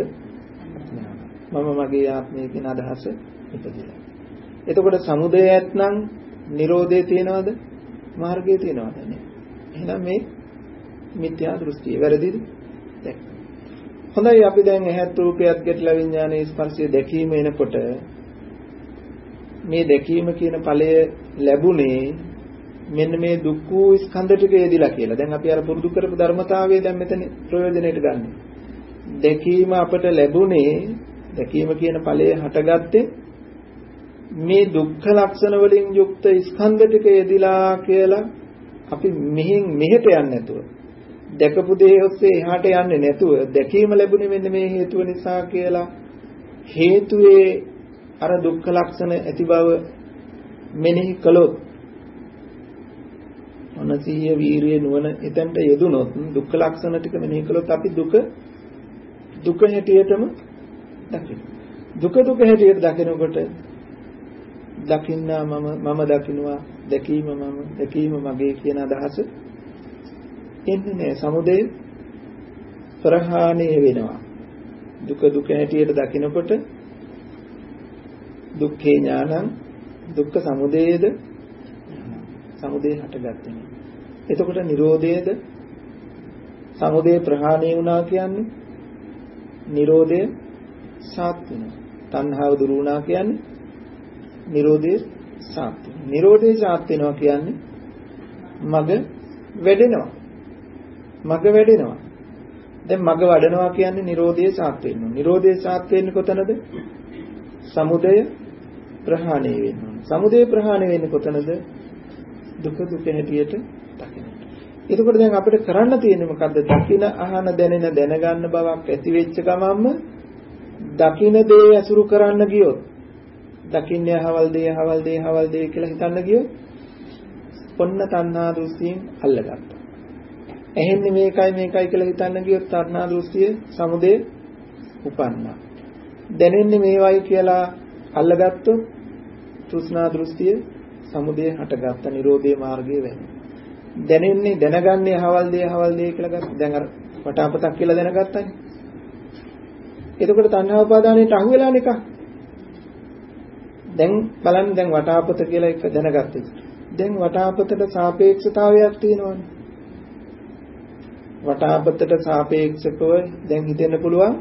මගේ ආත්මය කියන අදහස ඉපදිලා. එතකොට සමුදය ඇත්නම් නිරෝධය තියෙනවද? මාර්ගය තියෙනවද? නැහැ. එහෙනම් මේ මිත්‍යා දෘෂ්ටිය වැරදිද? දැන් හොඳයි අපි දැන් ඇහත් රූපයත් ගැටලා විඥානයේ ස්පර්ශය දැකීම එනකොට මේ දැකීම කියන ඵලය ලැබුණේ මෙන්න මේ දුක්ඛ ස්කන්ධ ටික යෙදිලා කියලා. දැන් අපි අර පුරුදු කරපු ධර්මතාවය දැන් මෙතන ප්‍රයෝජනෙට ගන්න. දැකීම අපට ලැබුණේ දැකීම කියන ඵලය හටගත්තේ මේ දුක්ඛ ලක්ෂණ වලින් යුක්ත ස්කන්ධ ටික යෙදිලා කියලා අපි මෙහෙට යන්නේ නැතුව දැකපු දේ ඔස්සේ එහාට යන්නේ නැතුව දැකීම ලැබුණේ මෙන්න මේ හේතුව නිසා කියලා හේතුවේ අර දුක්ඛ ලක්ෂණ ඇති බව මෙනෙහි කළොත් අනසීය වීරිය නුවණ එතනට යෙදුනොත් දුක්ඛ ලක්ෂණ ටික මෙනෙහි කළොත් අපි දුක හැටියටම දකින්න. දුක හැටියට දකිනකොට දකින්නා මම දකින්නවා දැකීම මගේ කියන අදහස එන්නේ නැහැ. සමුදය ප්‍රහාණය වෙනවා. දුක හැටියට දකිනකොට දුක්ඛේ ඥානං දුක්ඛ සමුදයද සමුදය හටගත්තේ නෑ. එතකොට නිරෝධයද සමුදය ප්‍රහාණය වුණා කියන්නේ නිරෝධය සාත් වෙනවා. තණ්හාව දුරු වුණා කියන්නේ නිරෝධය සාත් වෙනවා. නිරෝධය සාත් වෙනවා කියන්නේ මග වැඩෙනවා. මග වැඩෙනවා. දැන් මග වඩනවා කියන්නේ නිරෝධය සාත් වෙනවා. නිරෝධය සාත් වෙන්නේ කොතනද? සමුදය ප්‍රහාණය වෙනවා. සමුදය ප්‍රහාණය වෙන්නේ කොතනද? දුක දුක හැටියට දකින්න. එතකොට දැන් අපිට කරන්න තියෙන්නේ මොකද්ද? දකින අහන දැනෙන දැනගන්න බවක් ඇති වෙච්ච ගමන්ම දකින දේ අසුරු කරන්න ගියොත් දකින්නේ අහවල් දේ කියලා හිතන්න ගියොත් ඔන්න තණ්හා දෘෂ්ටියෙන් අල්ලගත්තා. ඇහෙන්නේ මේකයි කියලා හිතන්න ගියොත් තණ්හා දෘෂ්ටිය සමුදය උපන්නා. දැනෙන්නේ මේවයි කියලා අල්ලගත්තොත් තෘෂ්ණා දෘෂ්ටිය සමුදය හටගත්ත නිරෝධයේ මාර්ගයේ වෙනවා. දැනෙන්නේ දැනගන්නේ අහවල් දේ කියලා ගත්තා. දැන් අර වටාපතක් කියලා දැනගත්තානේ. එතකොට තණ්හා උපාදානයට අහු වෙලා නිකන්. දැන් බලන්න දැන් වටාපත කියලා එක දැනගත්තේ. දැන් වටාපතට සාපේක්ෂතාවයක් තියෙනවනේ. වටාපතට සාපේක්ෂකව දැන් හිතෙන්න පුළුවන්.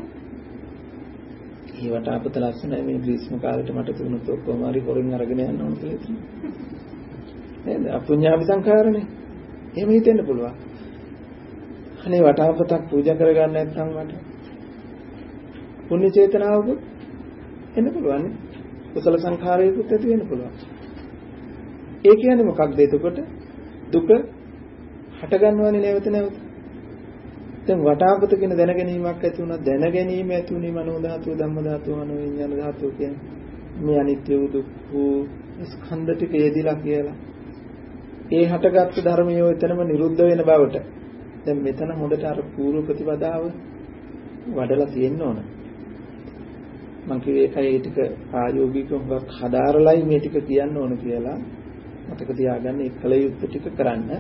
මේ වටාපත ලස්සනයි මේ ග්‍රීස්ම කාලේට මට තිබුණොත් ඔක්කොම හරි කොරින් අරගෙන යන්න ඕන කියලා හිතනවා. නේද? අපුඤ්ඤාපි සංඛාරනේ. එහෙම හිතෙන්න පුළුවන්. අනේ වටාපතක් පූජා කරගන්න නැත්නම් මට පුණ්‍ය චේතනාවකුත් එන්න පුළුවන් නේ. කුසල සංඛාරයකුත් ඇති වෙන්න පුළුවන්. ඒ කියන්නේ මොකක්ද එතකොට? දුක හටගන්නවනේ නැවත නැවත. දැන් වටාපත කියන දැනගැනීමක් ඇති වුණා. දැනගැනීම ඇති වුණේ මනෝ ධාතුව, ධම්ම ධාතුව, මනෝ විඥාන ධාතුව කියන්නේ මේ අනිත්‍ය වූ දුක් වූ ස්කන්ධ ටික යෙදිලා කියලා. ඒ හටගත්තු ධර්මය එතනම නිරුද්ධ වෙන බවට. දැන් මෙතන හොඳට අර පූර්ව ප්‍රතිපදාව වඩලා තියෙන්න ඕන. මම කිව්වේ ඒකයි ඒ ටික ආයෝගිකව හුඟක් හදාරලයි මේ ටික කියන්න ඕන කියලා. මතක තියාගන්න ඒ කල යුත්තේ ටික කරන්න.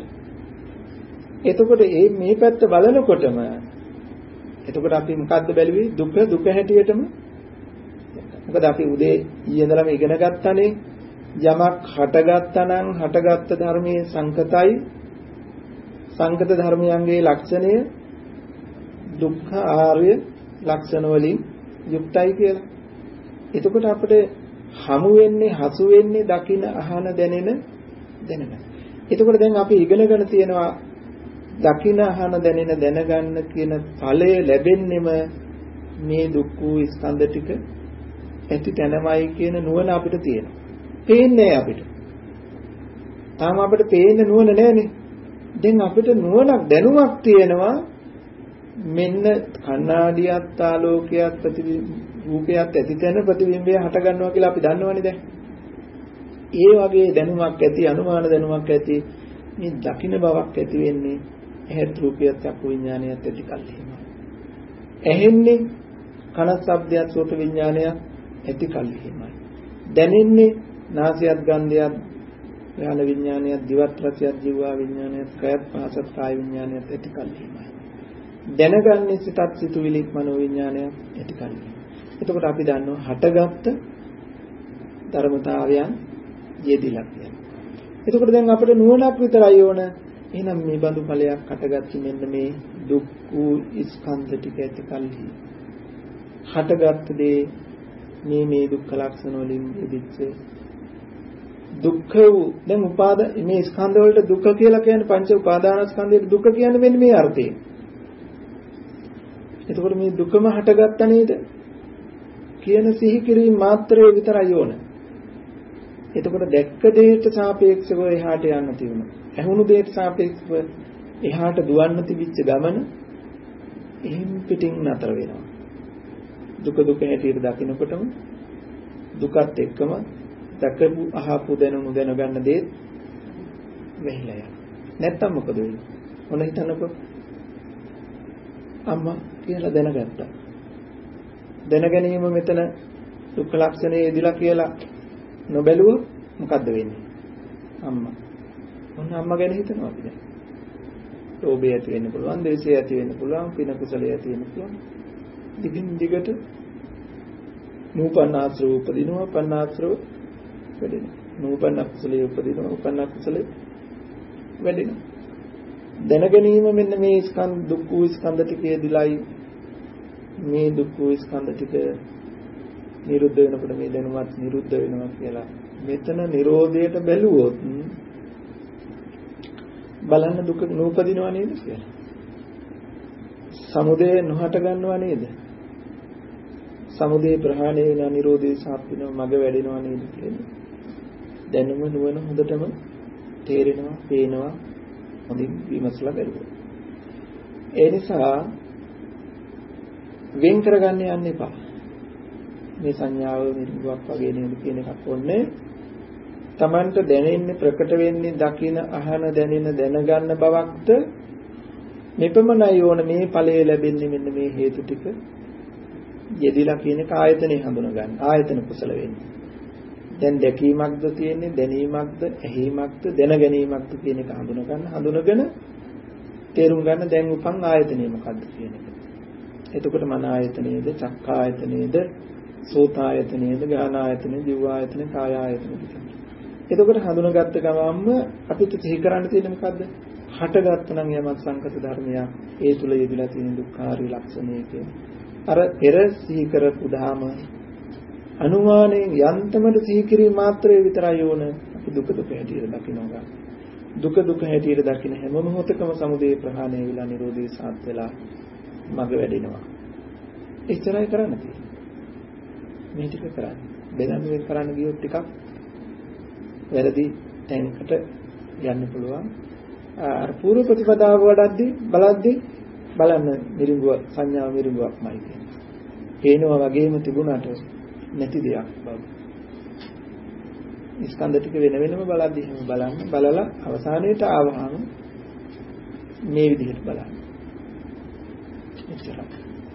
එතකොට මේ පැත්ත බලනකොටම එතකොට අපි මොකද්ද බැලුවේ? දුක හැටියටම. මොකද අපි උදේ ඊයේ ඉඳලම ඉගෙන ගත්තානේ යමක් හටගත්තා නම් හටගත්ත ධර්මයේ සංකතයි සංකත ධර්මයන්ගේ ලක්ෂණය දුක්ඛ ආර්ය ලක්ෂණ වලින් යුක්තයි කියලා. එතකොට අපිට හමු වෙන්නේ හසු වෙන්නේ දකින අහන දැනෙන. එතකොට දැන් අපි ඉගෙනගෙන තියෙනවා දකින අහන දැනෙන දැනගන්න කියන ඵලය ලැබෙන්නෙම මේ දුක් වූ ස්කන්ධ ටික ඇති තැනමයි කියන නුවණ අපිට තියෙනවා. පේන්නේ අපිට. තාම අපිට පේන්න නුවණ නැහැනේ. දැන් අපිට නුවණක් දැනුමක් තියෙනවා මෙන්න කණ්ණාඩියත් ආලෝකයක් රූපයක් ඇති තැන ප්‍රතිබිම්බය හට ගන්නවා කියලා අපි දන්නවනේ දැන්. ඒ වගේ දැනුමක් ඇති අනුමාන දැනුමක් ඇති මේ දකින්න බවක් ඇති වෙන්නේ ඇහත් රූපයත් චක්කු විඥානයත් ඇති කල්හිම. ඇහෙන්නේ කන ශබ්දයත් සෝත විඥානයත් ඇති කල්හිමයි. දැනෙන්නේ නාසයත් ගන්ධයත් යාන විඥානයත් දිවත් රසයත් ජීවා විඥානයත් කයත් පහසත් කාය විඥානයත් ඇති කල්හිමයි. දැනගන්නේ සිතත් සිතුවිලි මනෝ විඥානයත් ඇති කල්හිමයි. එතකොට අපි දන්නවා හටගත්ත ධර්මතාවයන් යෙදිලා කියලා. එතකොට දැන් අපිට නුවණක් විතරයි ඕන. එහෙනම් මේ බඳු ඵලයක් හටගත්තු මෙන්න මේ දුක් වූ ස්කන්ධ ටික ඇති කල්හි හටගත් දේ මේ දුක්ඛ ලක්ෂණ වලින් ඉදිච්ච දුක්ඛ වූ දැන් මේ ස්කන්ධ වලට දුක කියලා කියන්නේ පංච උපාදානස්කන්ධයේ දුක කියන්නේ මෙන්න මේ අර්ථයෙන්. එතකොට මේ දුකම හටගත්ත නේද කියන සිහි කිරීම මාත්‍රේ විතරයි ඕන. එතකොට දැක්ක දෙයට සාපේක්ෂව එහාට යන්න තියෙනවා. ඇහුණු දෙයට සාපේක්ෂව එහාට දුවන්න තිබිච්ච ගමන එහෙම් පිටින් නතර වෙනවා. දුක හැටියට දකිනකොටම දුකත් එක්කම දැකපු අහපු දැනුණු දැනගන්න දේ වෙහිලා යනවා. නැත්තම් මොකද වෙන්නේ? මොන හිතන්නකෝ අම්මා කියලා දැනගත්තා. දැනගැනීම මෙතන දුක්ඛ ලක්ෂණයේ ඉදිලා කියලා නොබැලුවොත් මොකද්ද වෙන්නේ? අම්මා. මොන අම්මා ගැන හිතනවා අපි දැන්? ලෝභය ඇති වෙන්න පුළුවන්, ද්වේෂය ඇති වෙන්න පුළුවන්, පින කුසලය ඇති වෙන්න පුළුවන්. දිගින් දිගට නූපන්න ආශ්‍රව උපදිනවා, උපන්න ආශ්‍රව වැඩෙනවා. නූපන්න කුසලයේ උපදිනවා, උපන්න කුසලයේ වැඩෙනවා. දැන ගැනීම මෙන්න මේ ස්කන්ධ දුක් වූ ස්කන්ධ ටිකේ දිලයි මේ දුක් වූ ස්කන්ධ ටික නිරුද්ධ වෙනකොට මේ දැනුමත් නිරුද්ධ වෙනවා කියලා. මෙතන Nirodhයට බැලුවොත් බලන්න දුක නූපදිනවා නේද කියලා. සමුදය නොහට ගන්නවා නේද? සමුදය ප්‍රහාණය වෙනවා, Nirodhe සාප් වෙනවා, මග වැඩෙනවා නේද කියන්නේ. දැනුම නුවණ හොඳටම තේරෙනවා, පේනවා, හොඳින් විමසලා බලන්න. ඒ නිසා වෙන් කරගන්න යන්න එපා. මේ සංඥාව නිරුවක් වගේ නේද කියන එකක් ඕනේ. Tamanට දැනෙන්නේ, ප්‍රකට වෙන්නේ, දකින, අහන, දැනෙන, දැනගන්න බවක්ද මෙපමණයි ඕන. මේ ඵලය ලැබෙන්නේ මෙන්න මේ හේතු ටික යෙදිලා කියන එක ආයතනේ හඳුනා ගන්න. ආයතන කුසල වෙන්නේ. දැන් දැකීමක්ද තියෙන්නේ, දැනීමක්ද, ඇහිීමක්ද, දැන ගැනීමක්ද කියන එක හඳුනා ගන්න. හඳුනගෙන තේරුම් ගන්න දැන් උපන් ආයතනේ මොකද්ද කියන එක. එතකොට මන ආයතනයේද, චක්ඛ ආයතනයේද, සෝත ආයතනයේද, ගාන ආයතනයේද, දිව ආයතනයේද, කාය ආයතනයේද. එතකොට හඳුනාගත්ත ගමන්ම අපිට සිහි කරන්න තියෙන්නේ මොකද්ද? හටගත්ත නම් යමක් සංකත ධර්මයක්, ඒ තුල යෙදලා තියෙන දුක්ඛාරී ලක්ෂණය කියන්නේ. අර පෙර සිහි කරපු ධාම අනුමානයෙන් යන්තමට සිහි කිරීම මාත්‍රේ විතරයි ඕන. අපි දුක දුක හැටියට දකිනවා. දුක දුක හැටියට දකින හැම මොහොතකම සමුදය ප්‍රහාණය වෙලා Nirodhe සාත් වෙලා මග වැඩෙනවා. එච්චරයි කරන්න තියෙන්නේ. මේ ටික කරන්න. බෙදන්නේ කරන්න ගියොත් ටිකක් වැරදි තැනකට යන්න පුළුවන්. අර පූර්ව ප්‍රතිපදාව වඩද්දී බලද්දී බලන්න මිරිඟුව සංඥා මිරිඟුවක්මයි කියන්නේ. පේනවා වගේම තිබුණාට නැති දෙයක් බව. ස්කන්ධ ටික වෙන වෙනම බලද්දී එහෙම බලන්න. බලලා අවසානයේට ආවහම මේ විදිහට බලන්න. එච්චරයි.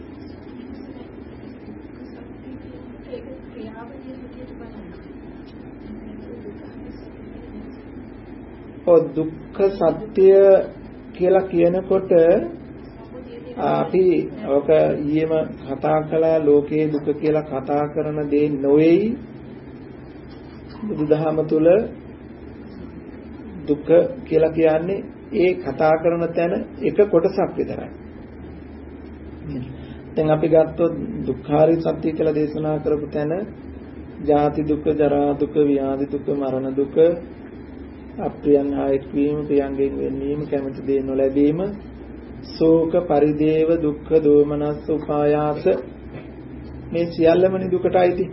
දුක්ඛ සත්‍ය කියලා කියනකොට අපි ඔක ඊයේම කතා කළා. ලෝකයේ දුක කියලා කතා කරන දේ නොවේයි. බුදුදහම තුල දුක කියලා කියන්නේ ඒ කතා කරන තැන එක කොටසක් විතරයි. දැන් අපි ගත්තොත් දුක්ඛාරී සත්‍ය කියලා දේශනා කරපු තැන ජාති දුක, ජරා දුක, ව්‍යාධි දුක, මරණ දුක, අප්‍රියයන් හා එක්වීම, ප්‍රියයන්ගෙන් වෙන්වීම, කැමති දේ නොලැබීම, ශෝක, පරිදේව, දුක්ඛ, දෝමනස්ස, උපායාස, මේ සියල්ලමනි දුකට අයිති.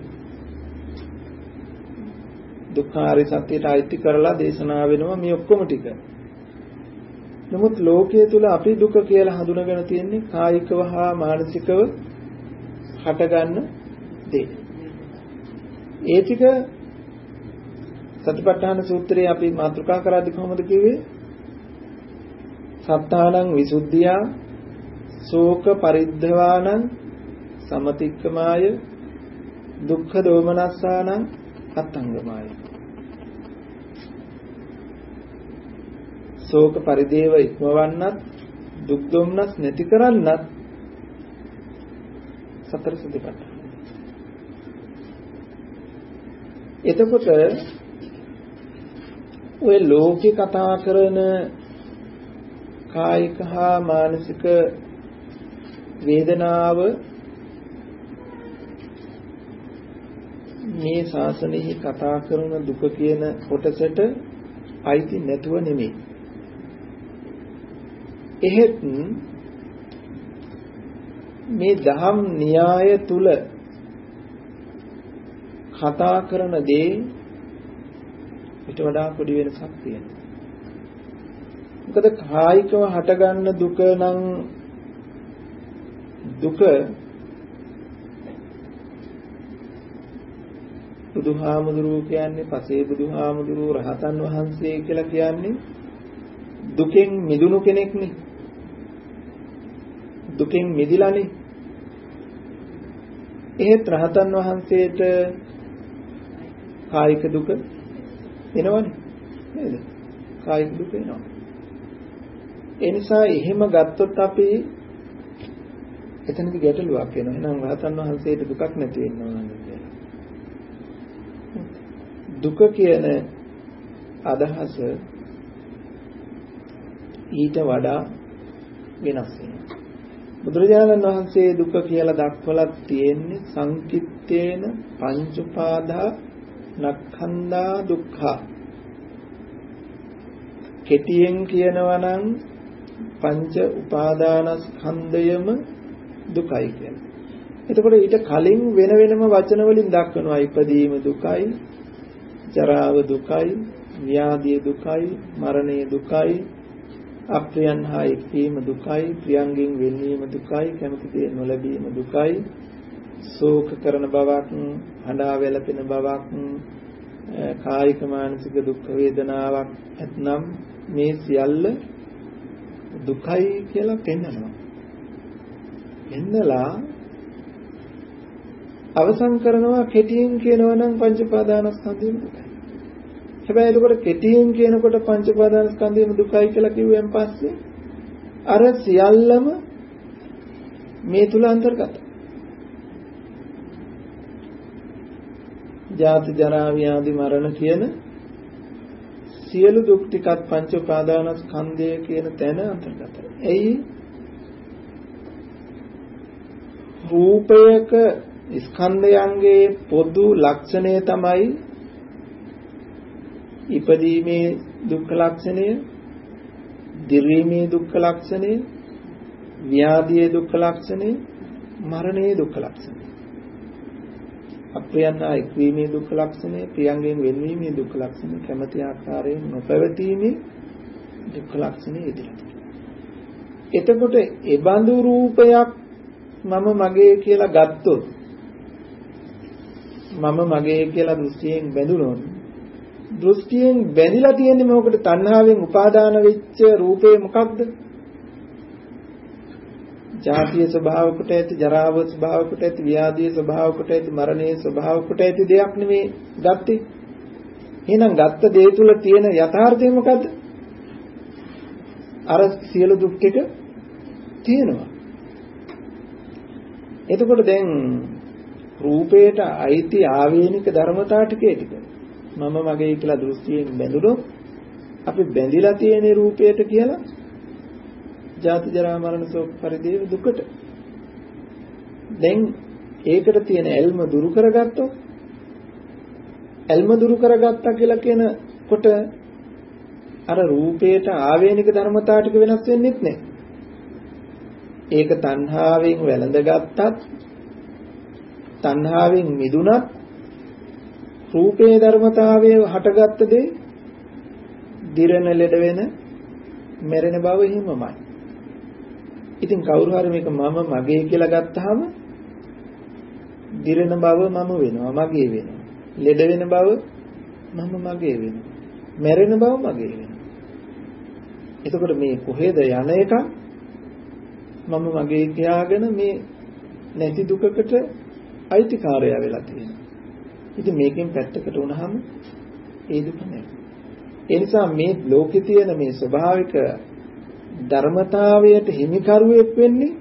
දුක්ඛාරී සත්‍යයට අයිති කරලා දේශනා වෙනවා මේ ඔක්කොම ටික. නමුත් ලෝකයේ තුල අපි දුක කියලා හඳුනගෙන තියෙන්නේ කායිකව හා මානසිකව හටගන්න දේ. ඒ ටික සතිපට්ඨාන සූත්‍රයේ අපි මාතෘකා කරද්දී කොහොමද කිව්වේ? සත්තානං විසුද්ධියා, ශෝක පරිද්ධවානං සමතික්කමාය, දුක්ඛ දෝමනස්සානං අත්ංගමාය. ශෝක පරිදේව ඉක්මවන්නත්, දුක් දොම්නස් නැති කරන්නත් සතර සතිපට්ඨාන. එතකොට ඔය ලෝකේ කතා කරන කායික හා මානසික වේදනාව මේ ශාසනයෙහි කතා කරන දුක කියන කොටසට අයිති නැතුව නෙමෙයි. එහෙත් මේ දහම් න්‍යාය තුල කතා කරන දේ ඊට වඩා පොඩි වෙනසක් තියෙනවා. මොකද කායිකව හටගන්න දුක නම් දුක බුදුහාමුදුරුවෝ කියන්නේ, පසේ බුදුහාමුදුරුවෝ, රහතන් වහන්සේ කියලා කියන්නේ දුකෙන් මිදුණු කෙනෙක්නේ. දුකෙන් මිදිලානේ. එහෙත් රහතන් වහන්සේට කායික දුක එනවනේ නේද? කායික දුක එනවා. ඒ නිසා එහෙම ගත්තොත් අපි එතනදි ගැටලුවක් එනවා. එහෙනම් රහතන් වහන්සේට දුකක් නැති වෙන්න ඕනද කියලා. දුක කියන අදහස ඊට වඩා වෙනස් වෙනවා. බුදුරජාණන් වහන්සේ දුක කියලා දක්වලා තියෙන්නේ සංකිට්ඨේන පංච උපාදා නක්ඛන්දා දුක්ඛ. කෙටියෙන් කියනවා නම් පංච උපාදානස්කන්ධයම දුකයි කියන්නේ. එතකොට ඊට කලින් වෙන වෙනම වචන වලින් දක්වනවා ඉපදීම දුකයි, ජරාව දුකයි, ව්‍යාධිය දුකයි, මරණය දුකයි, අප්‍රියන් හා එක්වීම දුකයි, ප්‍රියංගෙන් වෙන්වීම දුකයි, කැමති දේ නොලැබීම දුකයි, ශෝක කරන බවක්, හඬා වැළපෙන බවක්, කායික මානසික දුක් වේදනාවක් ඇතනම් මේ සියල්ල දුකයි කියලා පෙන්නනවා. එන්නලා අවසන් කරනවා කෙටියෙන් කියනවා නම් පංච උපාදානස්කන්ධයම දුකයි. හැබැයි එතකොට කෙටියෙන් කියනකොට පංච උපාදානස්කන්ධයම දුකයි කියලා කිව්වෙන් පස්සේ අර සියල්ලම මේ තුල අන්තර්ගතයි. ජාති ජරා ව්‍යාධි මරණ කියන සියලු දුක් ටිකත් පංච උපාදානස්කන්ධය කියන තැන අන්තර්ගතයි. එයි රූපයක ස්කන්ධයන්ගේ පොදු ලක්ෂණය තමයි ඉපදීමේ දුක්ඛ ලක්ෂණය, දිරීමේ දුක්ඛ ලක්ෂණය, ව්‍යාධියේ දුක්ඛ ලක්ෂණය, මරණයේ දුක්ඛ ලක්ෂණය. අප්‍රියන් හා එක්වීමේ දුක්ඛ ලක්ෂණය, ප්‍රියංගෙන් වෙන්වීමේ දුක්ඛ ලක්ෂණය, කැමැති ආකාරයෙන් නොපැවතීමේ දුක්ඛ ලක්ෂණය ඉදිරියට. එතකොට ඒ බඳු රූපයක් මම මගේ කියලා ගත්තොත්, මම මගේ කියලා දෘෂ්ටියෙන් බැඳුනොත්, දෘෂ්ටියෙන් බැඳිලා තියෙන්නේ මොකද? තණ්හාවෙන් උපාදාන වෙච්ච රූපේ මොකක්ද? ජාතිය ස්වභාව කොට ඇති, ජරාව ස්වභාව කොට ඇති, ව්‍යාධිය ස්වභාව කොට ඇති, මරණයේ ස්වභාව කොට ඇති දෙයක් නෙමේ ගත්තේ. එහෙනම් ගත්ත දේ තුල තියෙන යථාර්ථය මොකද්ද? අර සියලු දුක් ටික තියෙනවා. එතකොට දැන් රූපයට අයිති ආවේනික ධර්මතා ටිකේ ටික මම මගේ කියලා දෘෂ්ටියෙන් බැඳුනොත් අපි බැඳිලා තියෙන රූපයට කියලා ජාති ජරා මරණ ශෝක පරිදේව දුකට. දැන් ඒකට තියෙන ඇල්ම දුරු කරගත්තොත්, ඇල්ම දුරු කරගත්තා කියලා කියනකොට අර රූපයට ආවේනික ධර්මතා ටික වෙනස් වෙන්නේ නැහැ. ඒක තණ්හාවෙන් වැළඳගත්තත්, තණ්හාවෙන් මිදුණත් රූපේ ධර්මතාවයේ හටගත්ත දේ දිරන ලෙඩ වෙන මැරෙන බව හිමමයි. ඉතින් කවුරු හරි මේක මම මගේ කියලා ගත්තාම දිරන බව මම වෙනවා, මගේ වෙනවා. ලෙඩ වෙන බව මම මගේ වෙනවා. මැරෙන බව මගේ වෙනවා. එතකොට මේ කොහෙද යන එක? මම මගේ කියාගෙන මේ නැති දුකකට අයිතිකාරය වෙලා තියෙනවා. ඉතින් මේකෙන් පැත්තකට වුණාම ඒ දුක නැහැ. ඒ නිසා මේ ලෝකේ තියෙන මේ ස්වභාවික ධර්මතාවයට හිමිකරුවෙක් වෙන්නේ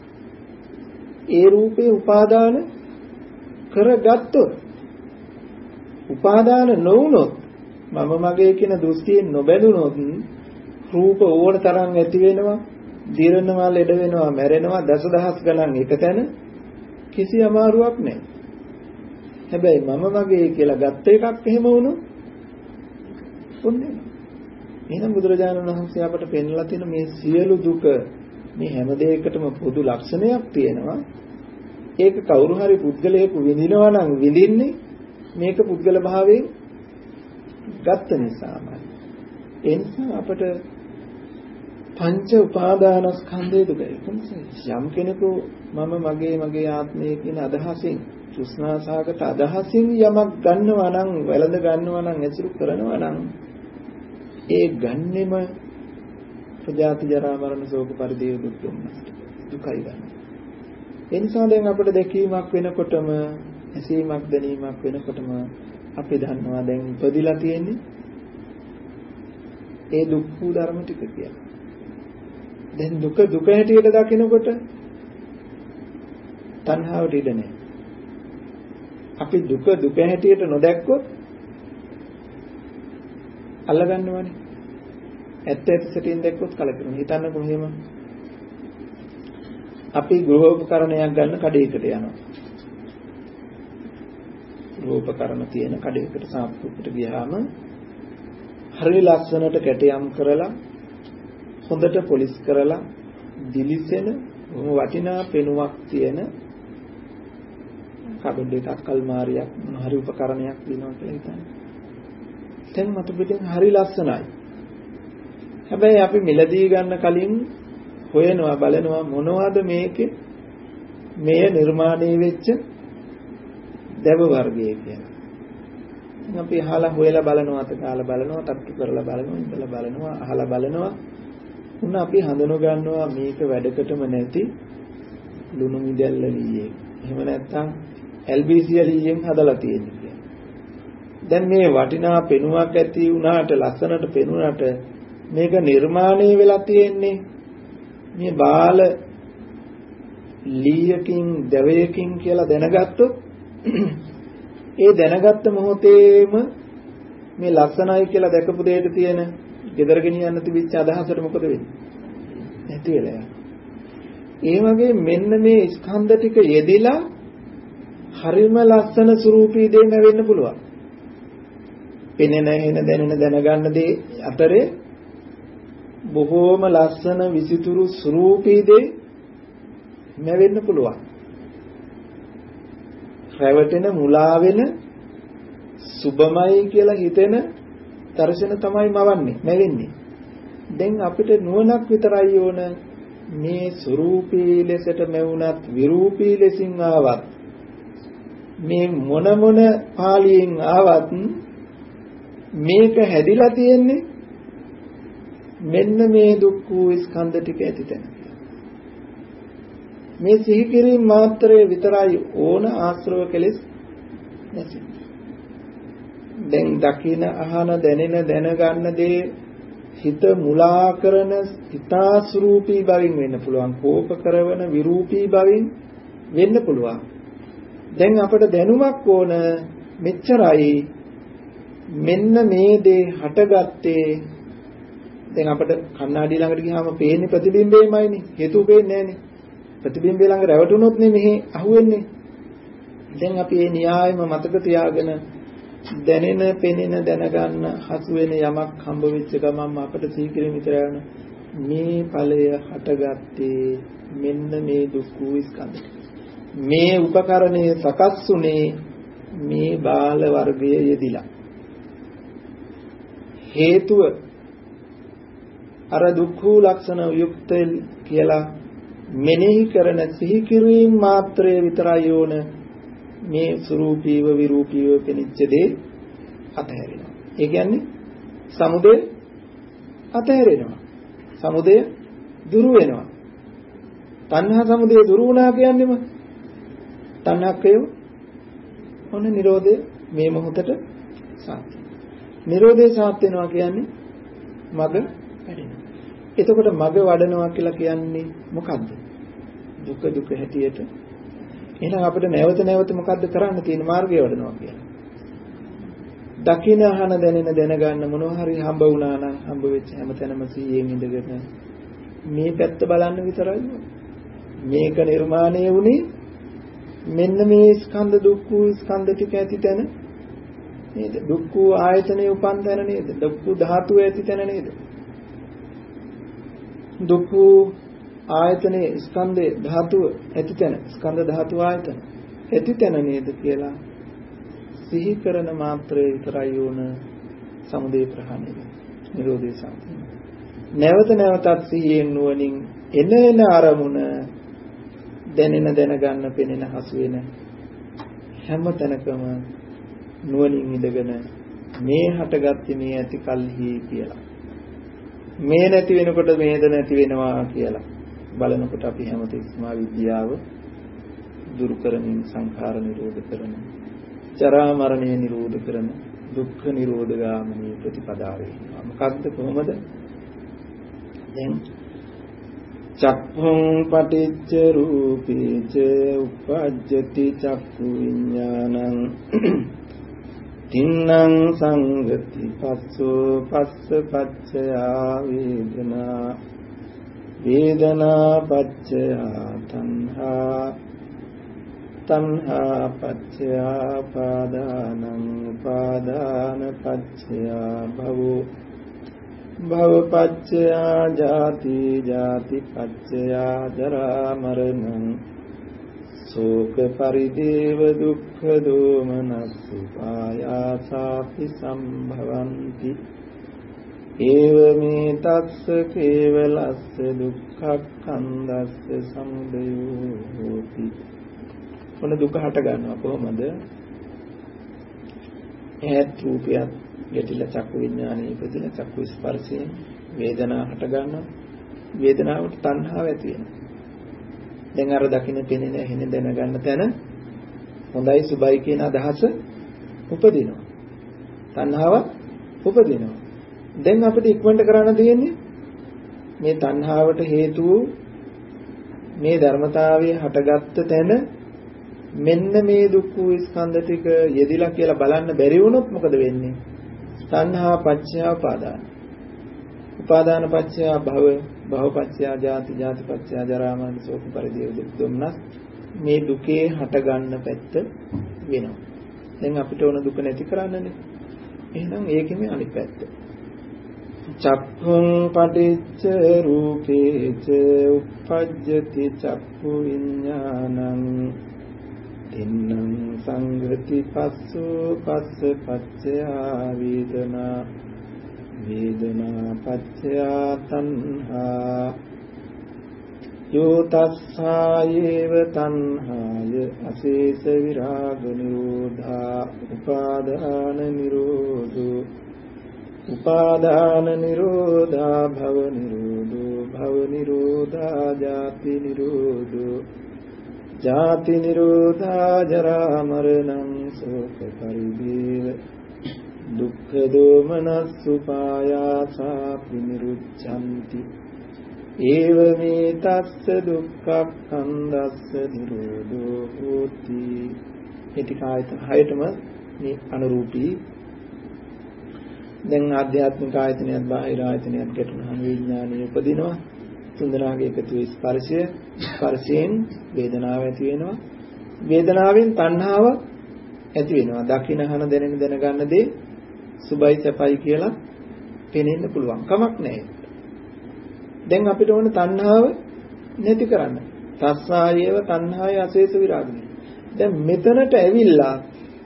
ඒ රූපේ උපාදාන කරගත්තොත්. උපාදාන නොවුනොත්, මම මගේ කියන දෘෂ්ටියෙන් නොබැඳුනොත් රූප ඕන තරම් ඇති වෙනවා, දිරනවා, ලෙඩ වෙනවා, මැරෙනවා, දසදහස් ගණන් එකතැන කිසි අමාරුවක් නැහැ. හැබැයි මම මගේ කියලා ගත්ත එකක් එහෙම වුණොත් ඔන්නේ. එහෙනම් බුදුරජාණන් වහන්සේ අපට පෙන්වලා තියෙන මේ සියලු දුක, මේ හැම දෙයකටම පොදු ලක්ෂණයක් තියෙනවා. ඒක කවුරු හරි පුද්ගලයෙකු විඳිනවා නම් විඳින්නේ මේක පුද්ගල භාවයෙන් ගත්ත නිසාමයි. ඒ නිසා අපට පංච උපාදානස්කන්ධය දුකයි. යම් කෙනෙකු මම මගේ ආත්මය කියන අදහසින්, තෘෂ්ණාසහගත අදහසින් යමක් ගන්නවා නම්, වැළඳ ගන්නවා නම්, ඇසුරු කරනවා නම් ඒ ගන්නෙම ප්‍රජාති ජරා මරණ ශෝක පරිදේව දුක් දුකයි ගන්න. ඒ නිසා දැන් අපිට දැකීමක් වෙනකොටම, ඇසීමක් දැනීමක් වෙනකොටම අපි දන්නවා දැන් ඉපදිලා තියෙන්නේ ඒ දුක් වූ ධර්ම ටික කියලා. දැන් දුක දුක හැටියට දකිනකොට තණ්හාවට ඉඩ නැහැ. අපි දුක දුක හැටියට නොදැක්කොත් අල්ලගන්නවනේ. ඇත්ත ඇත්ත සැටියෙන් දැක්කොත් කලකිරුණා. හිතන්නකො මෙහෙම. අපි ගෘහෝපකරණයක් ගන්න කඩේකට යනවා. ගෘහෝපකරණ තියෙන කඩේකට සාප්පුවකට ගියාම හරිය ලස්සනට කැටයම් කරලා හොඳට පොලිස් කරලා දිලිසෙන වටිනා පෙනුමක් තියෙන කබඩ් එකක් අල්මාරියක් හරි උපකරණයක් දිනනවා කියලා හිතන්න. දැන් මට පිටින් හරි ලස්සනයි. හැබැයි අපි මිලදී ගන්න කලින් හොයනවා බලනවා මොනවද මේකේ මේ නිර්මාණය වෙච්ච දැව වර්ගය කියලා. අපි අහලා හොයලා බලනවා අතකාලා බලනවා තට්ටු කරලා බලනවා ඉඳලා බලනවා අහලා බලනවා උන අපි හඳුන ගන්නවා මේක වැඩකටම නැති ලුණු මිදැල්ල ලීයේ. එහෙම නැත්නම් LBC ලීයෙන් හදලා තියෙන්නේ කියලා. දැන් මේ වටිනා පෙනුමක් ඇති වුණාට ලස්සනට පෙනුනට මේක නිර්මාණය වෙලා තියෙන්නේ මේ බාල ලීයකින් දැවයකින් කියලා දැනගත්තොත් ඒ දැනගත්ත මොහොතේම මේ ලස්සනයි කියලා දැකපු දෙයට තියෙන gedara ගෙනියන්න තිබිච්ච අදහසට මොකද වෙන්නේ? නැති වෙලා යනවා. ඒ වගේ මෙන්න මේ ස්කන්ධ ටික යෙදිලා හරිම ලස්සන ස්වරූපී දෙයක් වෙන්න පුළුවන්. පෙනෙන හෙන දැනෙන දැනගන්න දේ අතරේ බොහෝම ලස්සන විසිතුරු ස්වරූපී දෙයක් නැවෙන්න පුළුවන්. රැවටෙන මුලා වෙන සුබමයි කියලා හිතෙන දර්ශන තමයි මවන්නේ නැවෙන්නේ. දැන් අපිට නුවණක් විතරයි ඕන මේ ස්වරූපී ලෙසට මෙවුනත් විරූපී ලෙසින් ආවත් මේ මොන මොන පාළියෙන් ආවත් මේක හැදිලා තියෙන්නේ මෙන්න මේ දුක්ඛ ස්කන්ධ ටික ඇතිතන. මේ සිහි කිරීම මාත්‍රේ විතරයි ඕන ආශ්‍රව කෙලෙස් නැති. දැන් දකින අහන දැනෙන දැනගන්න දේ හිත මුලා කරන හිතාස්රූපී බවින් වෙන්න පුළුවන්. කෝප කරවන විරූපී බවින් වෙන්න පුළුවන්. දැන් අපට දැනුමක් ඕන මෙච්චරයි මෙන්න මේ දේ හටගත්තේ. දැන් අපිට කණ්ණාඩිය ළඟට ගියාම පේන්නේ ප්‍රතිබිම්බයමයිනේ. හේතුව පේන්නේ නැහනේ. ප්‍රතිබිම්බය ළඟ රැවටුනොත් නේ මෙහි අහුවෙන්නේ. දැන් අපි මේ න්‍යායම මතක තියාගෙන දැනෙන, පෙනෙන, දැනගන්න හසු වෙන යමක් හම්බ වෙච්ච ගමන්ම අපිට සිහි කිරීම විතර යන මේ ඵලය හටගත්තේ මෙන්න මේ දුක්ඛ ස්කන්ධ. මේ උපකරණයේ සකස්ුනේ මේ බාල වර්ගයේ යෙදිලා. හේතුව අර දුක්ඛ ලක්ෂණ යුක්ත කියලා මෙනෙහි කරන සිහි කිරීම මාත්‍රේ විතරයි ඕන මේ ස්වરૂපීව විරූපීව පෙනිච්ච දේ අතහැරෙනවා. ඒ කියන්නේ සමුදය අතහැරෙනවා. සමුදය දුරු වෙනවා. තණ්හා සමුදය දුරු වුණා කියන්නේම තණ්හක්කය ඔන්න නිරෝධය මේ මොහොතට සාත්. නිරෝධය සාත් වෙනවා කියන්නේ මග වැඩෙනවා. එතකොට මග වඩනවා කියලා කියන්නේ මොකද්ද? දුක දුක හැටියට. එහෙනම් අපිට නැවත නැවත මොකද්ද කරන්න තියෙන මාර්ගය වඩනවා කියන්නේ? දකින අහන දැනෙන දැනගන්න මොනවා හරි හම්බ වුණා නම් හම්බ වෙච්ච හැමතැනම සීයෙන් ඉඳගෙන මේ පැත්ත බලන්න විතරයි. මේක නිර්මාණය වුණේ මෙන්න මේ ස්කන්ධ දුක්ඛ ස්කන්ධ ටික ඇති තැන නේද? දුක්ඛ ආයතනයේ උපන් තැන නේද? දුක්ඛ ධාතුව ඇති තැන නේද? දුක්ඛ ආයතනයේ ස්කන්ධේ ධාතුව ඇති තැන ස්කන්ධ ධාතු ආයතන ඇති තැන නේද කියලා සිහි කරන මාත්‍රේ විතරයි ඕන සමුදය ප්‍රහාණය නිරෝධය සාධනය. නැවත නැවතත් සිහියෙන් නුවණින් එන අරමුණ දැනෙන දැනගන්න පෙනෙන හසු වෙන හැම තැනකම නුවණින් ඉඳගෙන මේ හටගත්තේ මේ ඇති කල්හි කියලා මේ නැති වෙනකොට මේද නැති වෙනවා කියලා බලනකොට අපි හැමතිස්සම විද්‍යාව දුරු කරමින් සංඛාර නිරෝධ කරන ජරා මරණය නිරෝධ කරන දුක්ඛ නිරෝධ ගාමිනී ප්‍රතිපදාවේ ඉන්නවා. මොකක්ද කොහොමද? දැන් චක්ඛුං පටිච්ච රූපේච උප්පජ්ජති චක්ඛු විඥානං තින්නං සංගති පස්සෝ පස්ස පච්චයා වේදනා වේදනා පච්චයා තණ්හා තණ්හා පච්චයා පාදානං උපාදාන පච්චයා භවෝ භව පච්චයා ජාති ජාති පච්චයා ජරා මරණං शोक परिदेव दुःख दोमनस्सुपायासापि संभवन्ति एवमे तस्स केवलस्य दुःखस्कन्धस्य समुदयो होति මොන දුක හට ගන්නවා කොහොමද? ඇත් රූපයත් ගැටිලා චක්කු විඥානයේ ඉපදින චක්කු ස්පර්ශයෙන් වේදනාව හට ගන්නවා. වේදනාවට තණ්හාව ඇති වෙනවා. දැන් අර දකින්න පෙනෙන ඇහෙන දැනගන්න තැන හොඳයි සුබයි කියන අදහස උපදිනවා. තණ්හාව උපදිනවා. දැන් අපිට ඉක්මනට කරන්න තියෙන්නේ මේ තණ්හාවට හේතු මේ ධර්මතාවයේ හටගත්ත තැන මෙන්න මේ දුක්ඛ ස්කන්ධ ටික යෙදිලා කියලා බලන්න බැරි වුණොත් මොකද වෙන්නේ? තණ්හා පච්චය උපාදාන. උපාදාන පච්චය භව භව පච්චය ජාති ජාති පච්චය ජරා මරණ ශෝක පරිදේව දුක් දුම්නස් මේ දුකේ හට ගන්න පැත්ත වෙනවා. දැන් අපිට ඕන දුක නැති කරන්නනේ. එහෙනම් ඒකෙම අනිත් පැත්ත. චක්ඛුං පටිච්ච රූපේච උප්පජ්ජති චක්ඛු විඥානං තින්නං සංගති පස්සෝ පස්ස පච්චයා වේදනා වේදනා පච්චයා තණ්හා යෝ තස්සායේව තණ්හාය අශේෂ විරාග නිරෝධා උපාදාන නිරෝධෝ උපාදාන නිරෝධා භව නිරෝධෝ භව නිරෝධා ජාති නිරෝධෝ ජාති නිරෝධා ජරා මරණං ශෝක පරිදේව දුක්ඛ දෝමනස්සුපායාසා විනිරුච්ඡanti ඒවමේ තස්ස දුක්ඛක්ඛන්දස්ස නිරෝධෝ හෝති. ඒටිකායත හයටම මේ අනුරූපී. දැන් ආධ්‍යාත්මික ආයතනයත් බාහිර ආයතනයත් ගැටුණාම විඥානීය උපදිනවා. තුන්දෙනාගේ එකතු ස්පර්ශය, ස්පර්ශයෙන් වේදනාව ඇති වෙනවා. වේදනාවෙන් තණ්හාව ඇති වෙනවා. දකින්න හන දැනෙන දැනගන්න දේ සුබයි සපයි කියලා පේනෙන්න පුළුවන් කමක් නැහැ. දැන් අපිට ඕන තණ්හාව නැති කරන්න. තස්සායේව තණ්හාය අශේෂ විරාගය. දැන් මෙතනට ඇවිල්ලා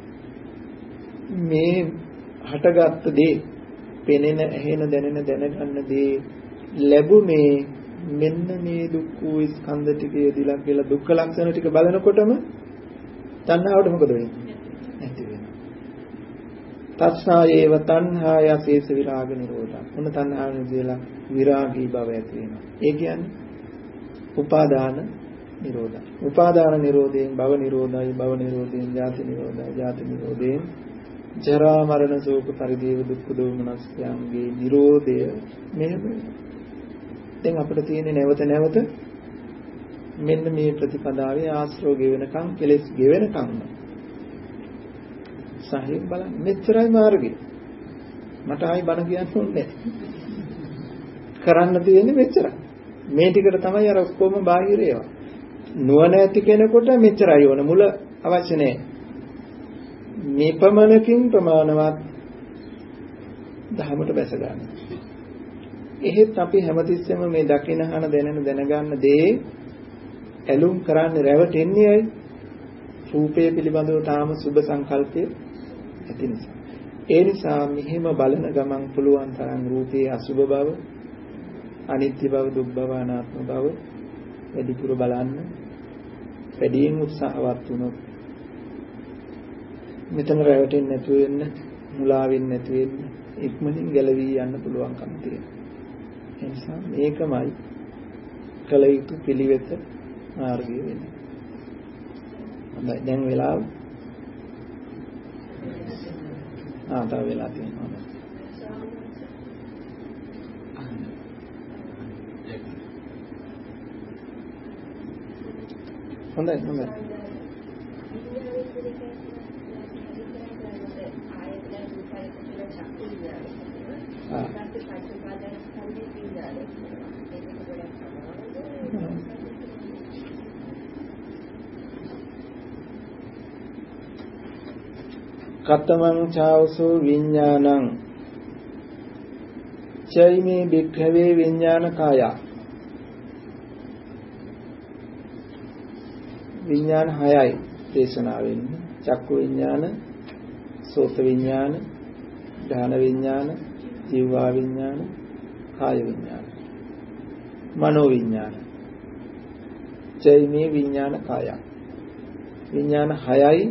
මේ හටගත්ත දේ පේනෙන ඇහෙන දැනෙන දැනගන්න දේ ලැබුණේ මෙන්න මේ දුක්ඛ ස්කන්ධ ටිකේ දිලා කියලා දුක්ඛ ලක්ෂණ ටික බලනකොටම තණ්හාවට මොකද වෙන්නේ? නැති වෙනවා. තස්සායේව තණ්හාය අශේෂ විරාග නිරෝධා. මොන තණ්හාවෙන් කියලා විරාගී බව ඇති වෙනවා. ඒ කියන්නේ උපාදාන නිරෝධා. උපාදාන නිරෝධයෙන් භව නිරෝධයි, භව නිරෝධයෙන් ජාති නිරෝධයි, ජාති නිරෝධයෙන් ජරා මරණ ශෝක පරිදේව දුක්ඛ දෝමනස්යන්ගේ නිරෝධය මෙහෙම. දැන් අපිට තියෙන්නේ නැවත නැවත මෙන්න මේ ප්‍රතිපදාවේ ආශ්‍රව ගෙවෙනකම් කෙලෙස් ගෙවෙනකම් සාහිබ් බලන්න මෙච්චරයි මාර්ගය. මට ආයි බණ කියන්න ඕනේ කරන්න තියෙන්නේ මෙච්චරයි. මේ ටිකට තමයි අර ඔක්කොම බාහිර ඒවා. නුවණ ඇති කෙනෙකුට මෙච්චරයි ඕන. මුල අවශ්‍ය නැහැ. මේ ප්‍රමාණකින් ප්‍රමාණවත් ධර්මයට බැස ගන්න. එහෙත් අපි හැමතිස්සෙම මේ දකින හන දැනෙන දැනගන්න දේ ඇලුම් කරන්නේ රැවටෙන්නේ අය රූපය පිළිබඳව තාම සුබ සංකල්පය ඇති නිසා. ඒ නිසා මෙහෙම බලන ගමන් පුළුවන් තරම් රූපයේ අසුබ බව, අනිත්‍ය බව, දුක් බව, අනාත්ම බව වැඩිපුර බලන්න. වැඩියෙන් උත්සාහවත් වුණොත් මෙතන රැවටෙන්නේ නැතුව වෙන්න, මුලා වෙන්නේ නැති වෙන්න, ඉක්මනින් ගැලවී යන්න පුළුවන්කම තියෙනවා. ඒ නිසා මේකමයි කල යුතු පිළිවෙත මාර්ගය වෙන්නේ. හොඳයි දැන් වෙලාව තව වෙලා තියෙනවා. හොඳයි. කතමං චාවසෝ විඥානං චෛමේ භික්ඛවේ විඥාන කාය විඥාන 6යි දේශනා වෙන්නේ. චක්කු විඥාන, සෝත විඥාන, ධාන විඥාන, ජීවා විඥාන, කාය විඥාන, මනෝ විඥාන. චෛමේ විඥාන කාය විඥාන 6යි.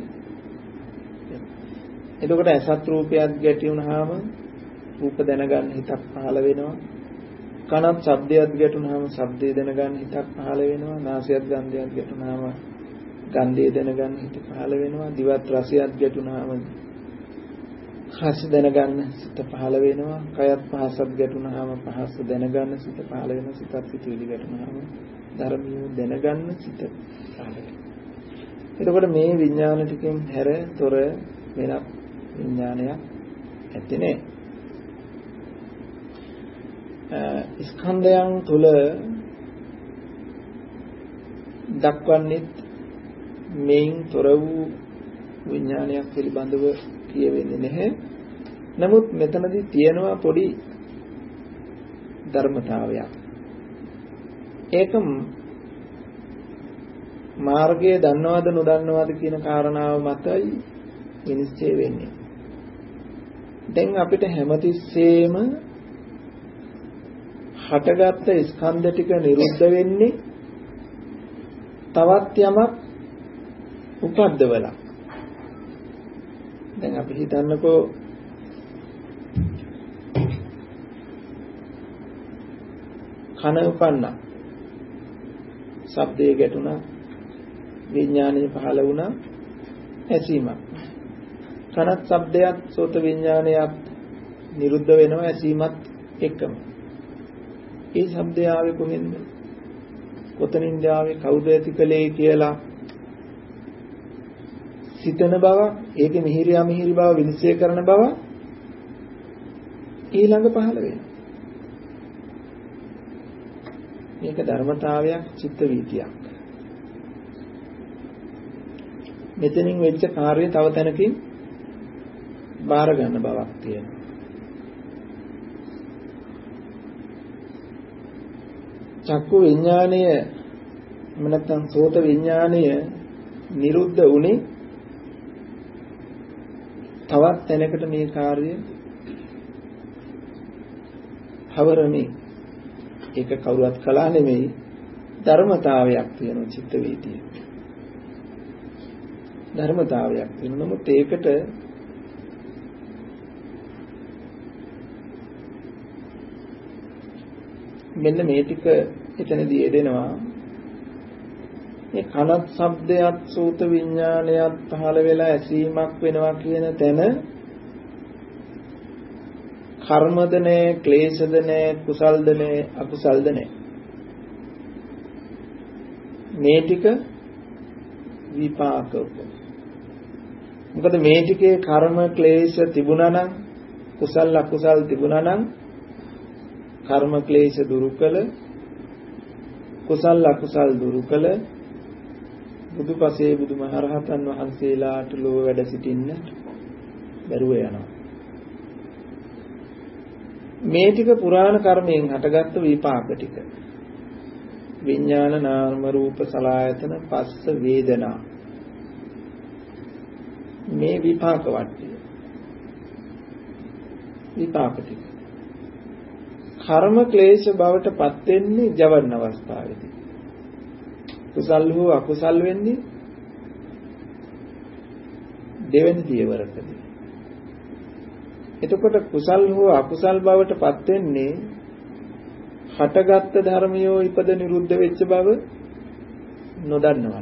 එතකොට අසත් රූපයක් ගැටි වුණාම රූප දැනගන්න හිතක් පහළ වෙනවා. කනත් ශබ්දයක් ගැටුණාම ශබ්දය දැනගන්න හිතක් පහළ වෙනවා. නාසයත් ගන්ධයක් ගැටුණාම ගන්ධය දැනගන්න හිත පහළ වෙනවා. දිවත් රසයක් ගැටුණාම රස දැනගන්න සිත පහළ වෙනවා. කයත් පහසක් ගැටුණාම පහස දැනගන්න සිත පහළ වෙනවා. සිතත් පිටුවිලි ගැටුණාම ධර්මිය දැනගන්න සිත පහළ වෙනවා. එතකොට මේ විඥාන ටිකෙන් හැර තොර වෙනත් විඥානයක් ඇත්තේ නැහැ. ස්කන්ධයන් තුල දක්වන්නේ මේන් තොර වූ විඥානයක් පිළිබඳව කියවෙන්නේ නැහැ. නමුත් මෙතනදී තියෙනවා පොඩි ධර්මතාවයක්. ඒක මාර්ගය දන්නවද නොදන්නවද කියන කාරණාව මතයි විනිශ්චය වෙන්නේ. දැන් අපිට හැමතිස්සෙම හටගත්ත ස්කන්ධ ටික නිරුද්ධ වෙන්නේ තවත් යමක් උපද්දවලා. දැන් අපි හිතන්නකෝ කන උපන්නා, ශබ්දයේ ගැටුණා, විඥානය පහළ වුණා, ඇසීමක්. කනත් ශබ්දයක් සෝත විඥානයක් නිරුද්ධ වෙනවා ඇසීමත් එක්කම. ඒ ශබ්දය ආවේ කොහෙන්ද? කොතනින්ද ආවේ? කවුද ඇති කළේ කියලා සිතන බව, ඒකේ මිහිරි අමිහිරි බව විනිශ්චය කරන බව ඊළඟ පහළ වෙනවා. මේක ධර්මතාවයක්, චිත්ත වීතියක්. මෙතනින් වෙච්ච කාර්යය තව තැනකින් බාර ගන්න බවක් තියෙනවා. චක්කු විඥාණය නැත්නම් සෝත විඥාණය නිරුද්ධ වුණේ තවත් තැනකට මේ කාර්යය හවරමේ. ඒක කවුරුත් කළා නෙමෙයි, ධර්මතාවයක් තියෙනවා චිත්ත වීතිය. ධර්මතාවයක් තියෙනවා. නමුත් ඒකට මෙන්න මේ ටික එතනදී එදෙනවා. මේ කනත් ශබ්දයක් සෝත විඥානයක් පහළ වෙලා ඇසීමක් වෙනවා කියන තැන කර්මද නැහැ, ක්ලේශද නැහැ, කුසල්ද නැහැ, අකුසල්ද නැහැ. මේ ටික විපාකක. මොකද මේ ටිකේ කර්ම ක්ලේශ තිබුණා නම්, කුසල් අකුසල් තිබුණා නම් කර්ම ක්ලේශ දුරු කළ, කුසල් අකුසල් දුරු කළ බුදුපසේ බුදුමහරහතන් වහන්සේලාට ලෝක වැඩ සිටින්න බැරුව යනවා. මේ ටික පුරාණ කර්මයෙන් හටගත්තු විපාක ටික. විඥාන නාම රූප සලආයතන පස්ස වේදනා. මේ විපාක වට්ටිය. විපාක ටික. කර්ම ක්ලේශ බවට පත් වෙන්නේ ජවන අවස්ථාවේදී. කුසල් හෝ අකුසල් වෙන්නේ දෙවෙනි පියවරකදී. එතකොට කුසල් හෝ අකුසල් බවට පත් වෙන්නේ හටගත් ධර්මියෝ ඉපද නිරුද්ධ වෙච්ච බව නොදන්නවනම්.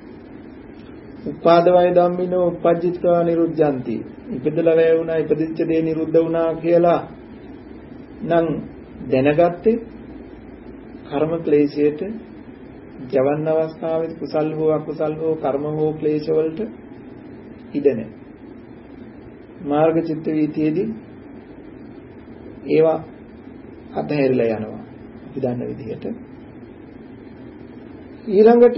උපාද වය ධම්මිනෝ උපජ්ජිත්වා නිරුද්ධಂತಿ. ඉපදලා වැය වුණා, ඉපදිච්ච දේ නිරුද්ධ වුණා කියලා නම් දැනගත්තේ කර්ම ක්ලේශයට ජවන්න අවස්ථාවේදී කුසල් හෝ අකුසල් හෝ කර්ම හෝ ක්ලේශ වලට ඉඩ නැහැ. මාර්ග චිත්ත වීතියේදී ඒවා අතහැරිලා යනවා. අපි දන්න විදිහට. ඊළඟට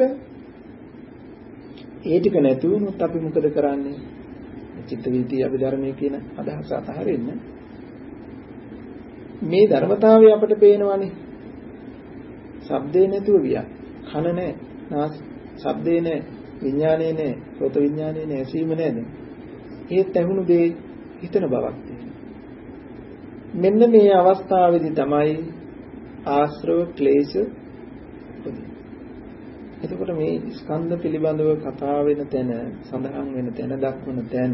ඒ ටික නැති වුණොත් අපි මොකද කරන්නේ? චිත්ත වීතිය අභිධර්මයේ කියන අදහස අතහරින්න. මේ ධර්මතාවය අපට පේනවනේ. ශබ්දේ නැතුව ගියා. කන නැහැ. නාස ශබ්දේ නැහැ. විඥානේ නැහැ. සෝත විඥානේ නැහැ. ඇසීම නැහැ. ඒත් ඇහුණු දේ හිතන බවක් තියෙනවා. මෙන්න මේ අවස්ථාවේදී තමයි ආශ්‍රව ක්ලේශ උපදින්නේ. එතකොට මේ ස්කන්ධ පිළිබඳව කතා වෙන තැන, සඳහන් වෙන තැන, දක්වන තැන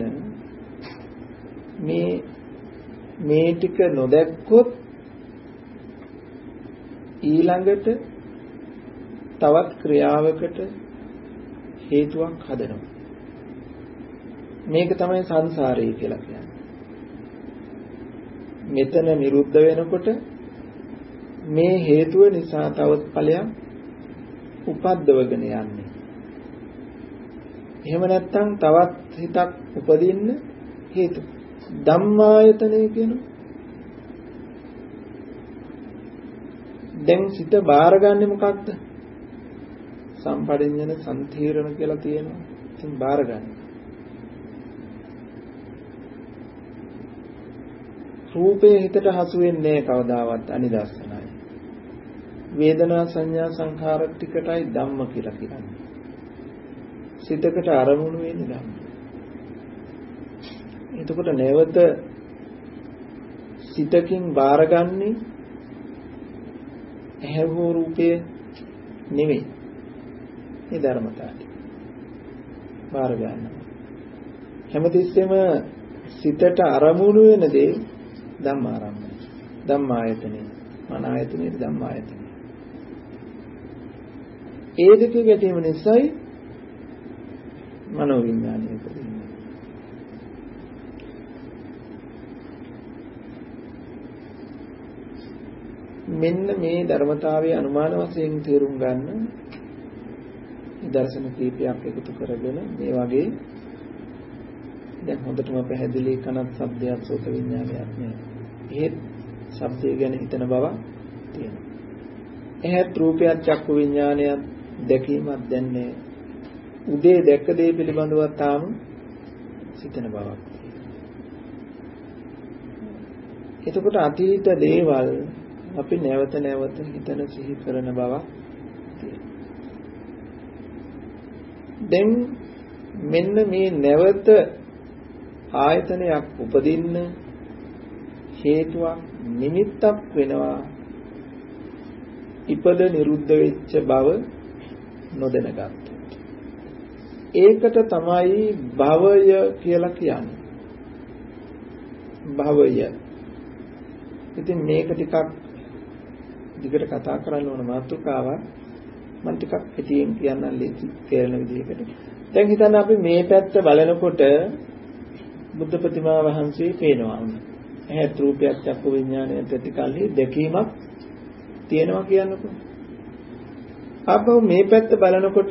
මේ ටික නොදැක්කොත් ඊළඟට තවත් ක්‍රියාවකට හේතුවක් හදනවා. මේක තමයි සංසාරය කියලා කියන්නේ. මෙතන නිරුද්ධ වෙනකොට මේ හේතුව නිසා තවත් ඵලයක් උපද්දවගෙන යන්නේ. එහෙම නැත්නම් තවත් හිතක් උපදින්න හේතු. ධම්මායතනය කියන දැන් සිත බාරගන්නේ මොකක්ද? සම්පරිඤ්ඤන සම්තිරණ කියලා තියෙනවා. ඉතින් බාරගන්න. රූපේ හිතට හසු වෙන්නේ කවදාවත් අනිදස්සනයි. වේදනා සංඥා සංඛාර ටිකටයි ධම්ම කියලා කියන්නේ. සිතකට අරමුණු වෙන්නේ ධම්ම. එතකොට නැවත සිතකින් බාරගන්නේ ඇහැ හෝ රූපය නෙවෙයි. මේ ධර්මතාවය. බාර ගන්නවා. හැමතිස්සෙම සිතට අරමුණු වෙන දේ ධම්මාරම්මය. ධම්මායතනෙ. මන ආයතනෙ ධම්මායතනෙ. ඒ දෙක ගැටීම නිසායි මනෝ විඥානය උපදින්නේ. මෙන්න මේ ධර්මතාවයේ අනුමාන වශයෙන් තේරුම් ගන්න දර්ශන කීපයක් එකතු කරගෙන මේ වගේ දැන් හොඳටම පැහැදිලි කනත් ශබ්දයක් සෝත විඥානයක් නේ. ඒත් ශබ්දය ගැන හිතන බව තියෙනවා. එහෙත් රූපයක් චක්කු විඥානයක් දැකීමක් දැන්නේ උදේ දැක්ක දේ පිළිබඳව තාම සිතන බවක් තියෙනවා. එතකොට අතීත දේවල් අපි නැවත නැවත හිතන සිහි කරන බවක් තියෙනවා. දැන් මෙන්න මේ නැවත ආයතනයක් උපදින්න හේතුවක් නිමිත්තක් වෙනවා ඉපද නිරුද්ධ වෙච්ච බව නොදැනගත්තා. ඒකට තමයි භවය කියලා කියන්නේ. භවය. ඉතින් මේක ටිකක් දිගට කතා කරන්න ඕන මාතෘකාවක්. මම ටිකක් පිටියෙන් කියන්නම් ලේසි තේරෙන විදිහකට. දැන් හිතන්න අපි මේ පැත්ත බලනකොට බුද්ධ ප්‍රතිමා වහන්සේ පේනවා. ඇහත් රූපයක් චක්කු විඥානයත් ඇතිකල්හි දැකීමක් තියෙනවා කියන්නකො. ආපහු මේ පැත්ත බලනකොට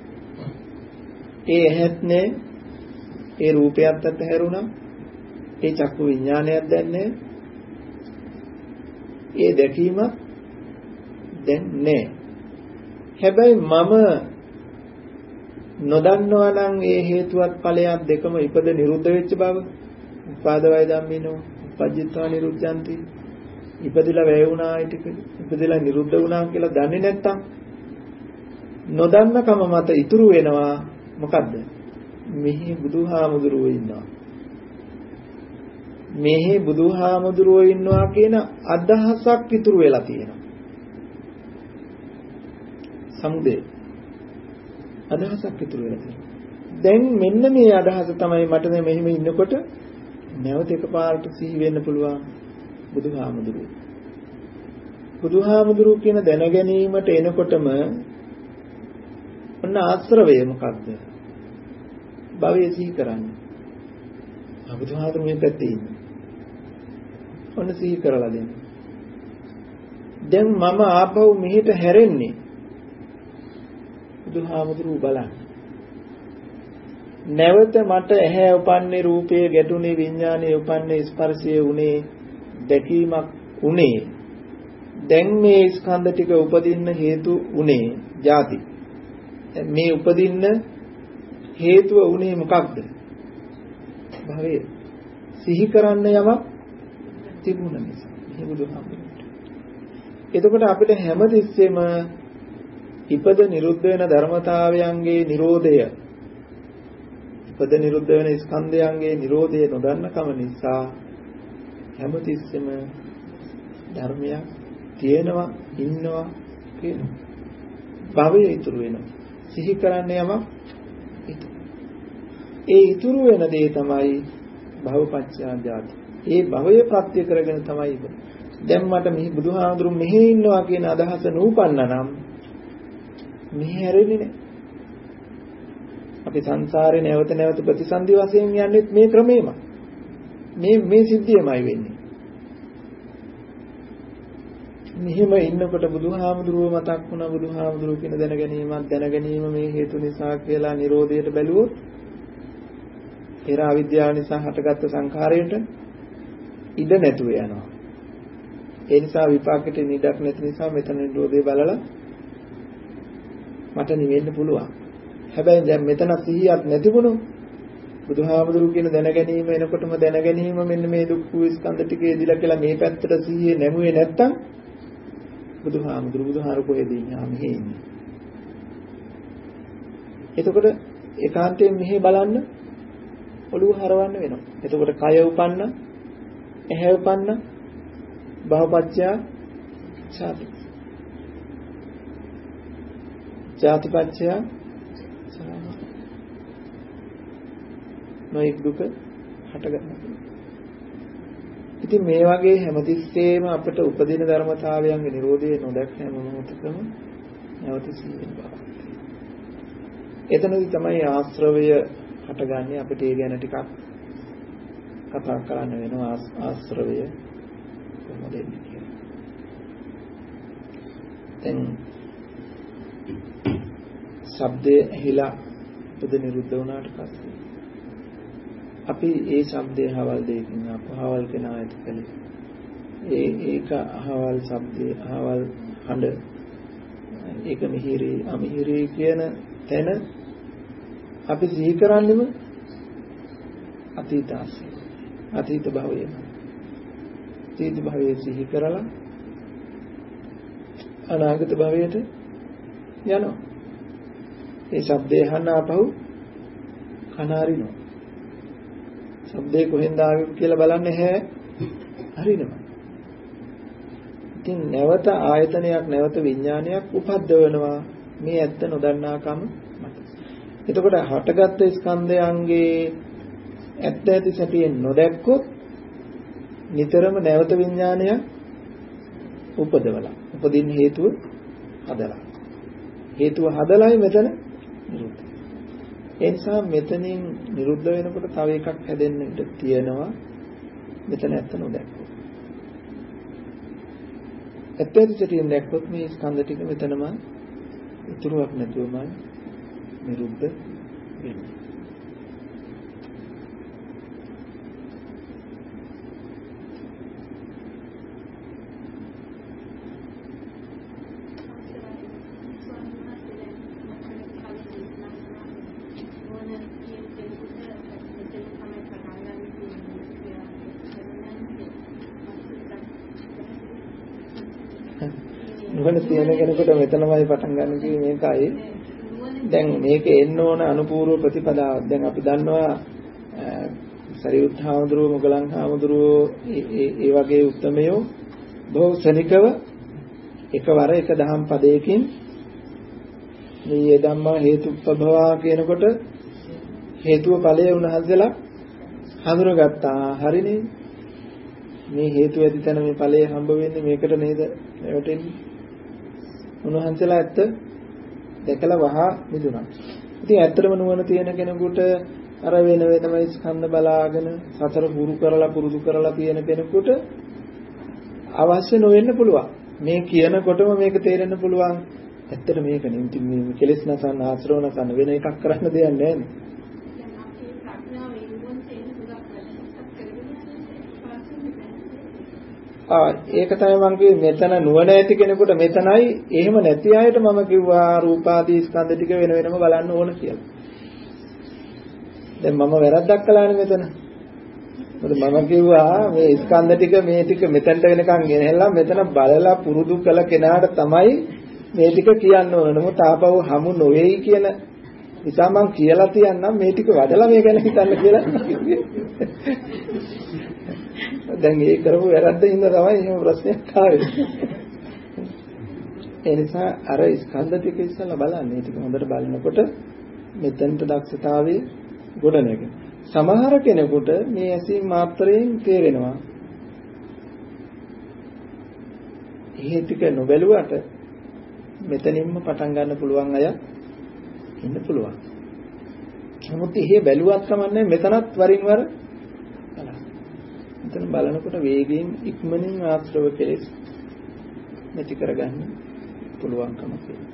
ඒ ඇහත් නේ ඒ රූපයත් අතහැරුණා. ඒ චක්කු විඥානයක් දැන්නේ. ඒ දැකීමක් දැන් නැහැ. හැබැයි මම නොදන්නවා නම් ඒ හේතුවත් ඵලයක් දෙකම ඉපද නිරුද්ධ වෙච්ච බව. උපාද වය ධම්මිනෝ උපජ්ජිත්වා නිරුද්ධಂತಿ. ඉපදිලා වැය වුණා ඊටක ඉපදිලා නිරුද්ධ වුණා කියලා දන්නේ නැත්තම් නොදන්නකම මත ඉතුරු වෙනවා මොකද්ද? මෙහි බුදුහාමුදුරුවෝ ඉන්නවා. මෙහි බුදුහාමුදුරුවෝ ඉන්නවා කියන අදහසක් ඉතුරු වෙලා තියෙනවා. සමුදේ අදහසක් ඉතුරු වෙලා තියෙනවා. දැන් මෙන්න මේ අදහස තමයි මට මෙහෙම ඉන්නකොට නැවත එකපාරට සිහි වෙන්න පුළුවන් බුදුහාමුදුරුවෝ. බුදුහාමුදුරුවෝ කියන දැන ගැනීමට එනකොටම ඔන්න ආශ්‍රවය මොකක්ද? භවය සිහි කරන්නේ. බුදුහාමුදුරුවෝ මේ පැත්තේ ඉන්නේ. ඔන්න සිහි කරලා දෙන්න. දැන් මම ආපහු මෙහෙට හැරෙන්නේ බුදුහාමුදුරුවෝ බලන්න. නැවත මට ඇහැ උපන්නේ රූපයේ ගැටුනේ විඥානයේ උපන්නේ ස්පර්ශයේ උනේ දැකීමක් උනේ. දැන් මේ ස්කන්ධ ටික උපදින්න හේතු උනේ ජාති. මේ උපදින්න හේතුව උනේ මොකක්ද? භවය. සිහි කරන්න යමක් තිබුණ නිසා. මේ බුදුහාමුදුරුවෝ. එතකොට අපිට හැමතිස්සෙම ඉපද නිරුද්ධ වෙන ධර්මතාවයන්ගේ Nirodhaය, ඉපද නිරුද්ධ වෙන ස්කන්ධයන්ගේ Nirodhaය නොදන්නකම නිසා හැමතිස්සෙම ධර්මයක් තියෙනවා, ඉන්නවා කියනවා. භවය ඉතුරු වෙනවා. සිහි කරන්න යමක් ඉතුරු. ඒ ඉතුරු වෙන දේ තමයි භවපච්චා ජාති. ඒ භවය ප්‍රත්‍ය කරගෙන තමයි ඉපදෙන්නේ. දැන් මට මේ බුදුහාමුදුරුවෝ මෙහෙ ඉන්නවා කියන අදහස නූපන්නා නම් මෙහෙ හැරෙන්නේ නැහැ. අපි සංසාරේ නැවත නැවත ප්‍රතිසන්දි වශයෙන් යන්නේ මේ ක්‍රමෙම. මේ සිද්ධියමයි වෙන්නේ. මෙහෙම ඉන්නකොට බුදුහාමුදුරුවෝ මතක් වුණා. බුදුහාමුදුරුවෝ කියන දැනගැනීම මේ හේතු නිසා කියලා Nirodhaයට බැලුවොත් පෙර අවිද්‍යාව නිසා හටගත්තු සංඛාරයට ඉඩ නැතුව යනවා. ඒ නිසා විපාකෙට නිදක් නැති නිසා මෙතන Nirodhaය බලලා මට නිවෙන්න පුළුවන්. හැබැයි දැන් මෙතන සිහියක් නැතිවුණොත් බුදුහාමුදුරු කියන දැනගැනීම එනකොටම දැනගැනීම මෙන්න මේ දුක්ඛ ස්කන්ධ ටිකේ දිලා කියලා මේ පැත්තට සිහියේ නැමුවේ නැත්තම් බුදුහාරු කොහෙද ඉන්නේ? මෙහෙ ඉන්නේ. එතකොට ඒකාන්තයෙන් මෙහෙ බලන්න ඔළුව හරවන්න වෙනවා. එතකොට කය උපන්න, ඇහැ උපන්න, භවපච්චා ඡාති. ඡාතිපච්චා නොඑක් දුක හට ගන්නවා. ඉතින් මේ වගේ හැමතිස්සෙම අපිට උපදින ධර්මතාවයන්ගේ Nirodhaය නොදැක් හැම මොහොතකම නැවත සිහියෙන් බලන්න. එතනදී තමයි ආශ්‍රවය හටගන්නේ. අපිට ඒ ගැන ටිකක් කතා කරන්න වෙනවා. ආශ්‍රවය කොහොමද එන්නේ කියලා. දැන් ශබ්දය ඇහිලා උපද නිරුද්ධ වුණාට පස්සේ අපි ඒ ශබ්දයේ අහවල් දෙයකින් අපහවල් කෙනා ඇති කලේ ඒක අහවල් ශබ්දයේ අහවල් හඬ ඒක මිහිරි අමිහිරි කියන තැන අපි සිහි කරන්නේම අතීත භවය. අතීත භවයේ සිහි කරලා අනාගත භවයට යනවා. ඒ ශබ්දය අහන්න ආපහු කනාරිනවා. ශබ්දේ කොහෙන්ද ආවේ කියලා බලන්නේ හැ හරිනවා. ඉතින් නැවත ආයතනයක් නැවත විඥානයක් උපද්දවනවා මේ ඇත්ත නොදන්නාකම මත. එතකොට හටගත් ස්කන්ධයන්ගේ ඇත්ත ඇති සැටියෙන් නොදැක්කොත් නිතරම නැවත විඥානයක් උපදවලා උපදින්න හේතුව හදලායි මෙතන නිරුද්ධ. ඒ නිසා මෙතනින් නිරුද්ධ වෙනකොට තව එකක් හැදෙන්න ඉඩ තියෙනවා. මෙතන ඇත්ත නොදැක්කොත්. ඇත්ත ඇති සැටියෙන් දැක්කොත් මේ ස්කන්ධ ටික මෙතනම ඉතුරුවක් නැතුවම නිරුද්ධ වෙන්නේ. නුවණ තියෙන කෙනෙකුට මෙතනමයි පටන් ගන්න කිව්වේ මේකයි. දැන් මේක එන්න ඕන අනුපූර්ව ප්‍රතිපදාවක්. දැන් අපි දන්නවා සරියුත් හාමුදුරුවෝ මොගලන් හාමුදුරුවෝ ඒ වගේ උත්මයෝ බොහෝ ශනිකව එකවර එක දහම් පදයකින් මේ ධම්මා හේතුප්පභවා කියනකොට හේතුව ඵලය උන්වහන්සේලා හඳුනගත්තා. හරිනේ. මේ හේතුව ඇති තැන මේ ඵලය හම්බ වෙන්නේ මේකට නේද වැටෙන්නේ. උන්වහන්සේලා ඇත්ත දැකලා වහා මිදුණා. ඉතින් ඇත්තටම නුවණ තියෙන කෙනෙකුට අර වෙන වෙනම ස්කන්ධ බලාගෙන සතර පුරුදු කරලා තියෙන කෙනෙකුට අවශ්‍ය නොවෙන්න පුළුවන්. මේ කියනකොටම මේක තේරෙන්න පුළුවන්. ඇත්තට මේක නෙමෙයි මේ කෙලෙස් නැසන්න ආශ්‍රව නැසන්න වෙන එකක් කරන්න දෙයක් නැහැ නේ. ඒක තමයි මම කිව්වේ මෙතන නුවණ ඇති කෙනෙකුට මෙතනයි එහෙම නැති අයට මම කිව්වා රූපාදී ස්කන්ධ ටික වෙන වෙනම බලන්න ඕන කියලා. දැන් මම වැරද්දක් කළානේ මෙතන. මොකද මම කිව්වා මේ ස්කන්ධ ටික මේ ටික මෙතනට වෙනකන් ගෙනහැල්ලා මෙතන බලලා පුරුදු කළ කෙනාට තමයි මේ ටික කියන්න ඕන. නමුත් ආපහු හමු නොවේයි කියන නිසා මම කියලා තියන්නම් මේ ටික වඩලා මේ ගැන හිතන්න කියලා. දැන් ඒ කරපු වැරද්දින් හින්දා තමයි එහෙම ප්‍රශ්නයක් ආවේ. ඒ නිසා අර ස්කන්ධ ටික ඉස්සලා බලන්න. මේ ටික හොඳට බලනකොට මෙතනට දක්ෂතාවයේ ගොඩ නැගෙන. සමහර කෙනෙකුට මේ ඇසීම් මාත්‍රයෙන් තේරෙනවා. මේ ටික නොබැලුවට මෙතනින්ම පටන් ගන්න පුළුවන් අය ඉන්න පුළුවන්. නමුත් එහෙ බැලුවත් කමන්නේ මෙතනත් වරින් වර මෙතන බලනකොට වේගයෙන් ඉක්මනින් ආශ්‍රව කෙලෙස් නැති කරගන්න පුළුවන්කම තියෙනවා.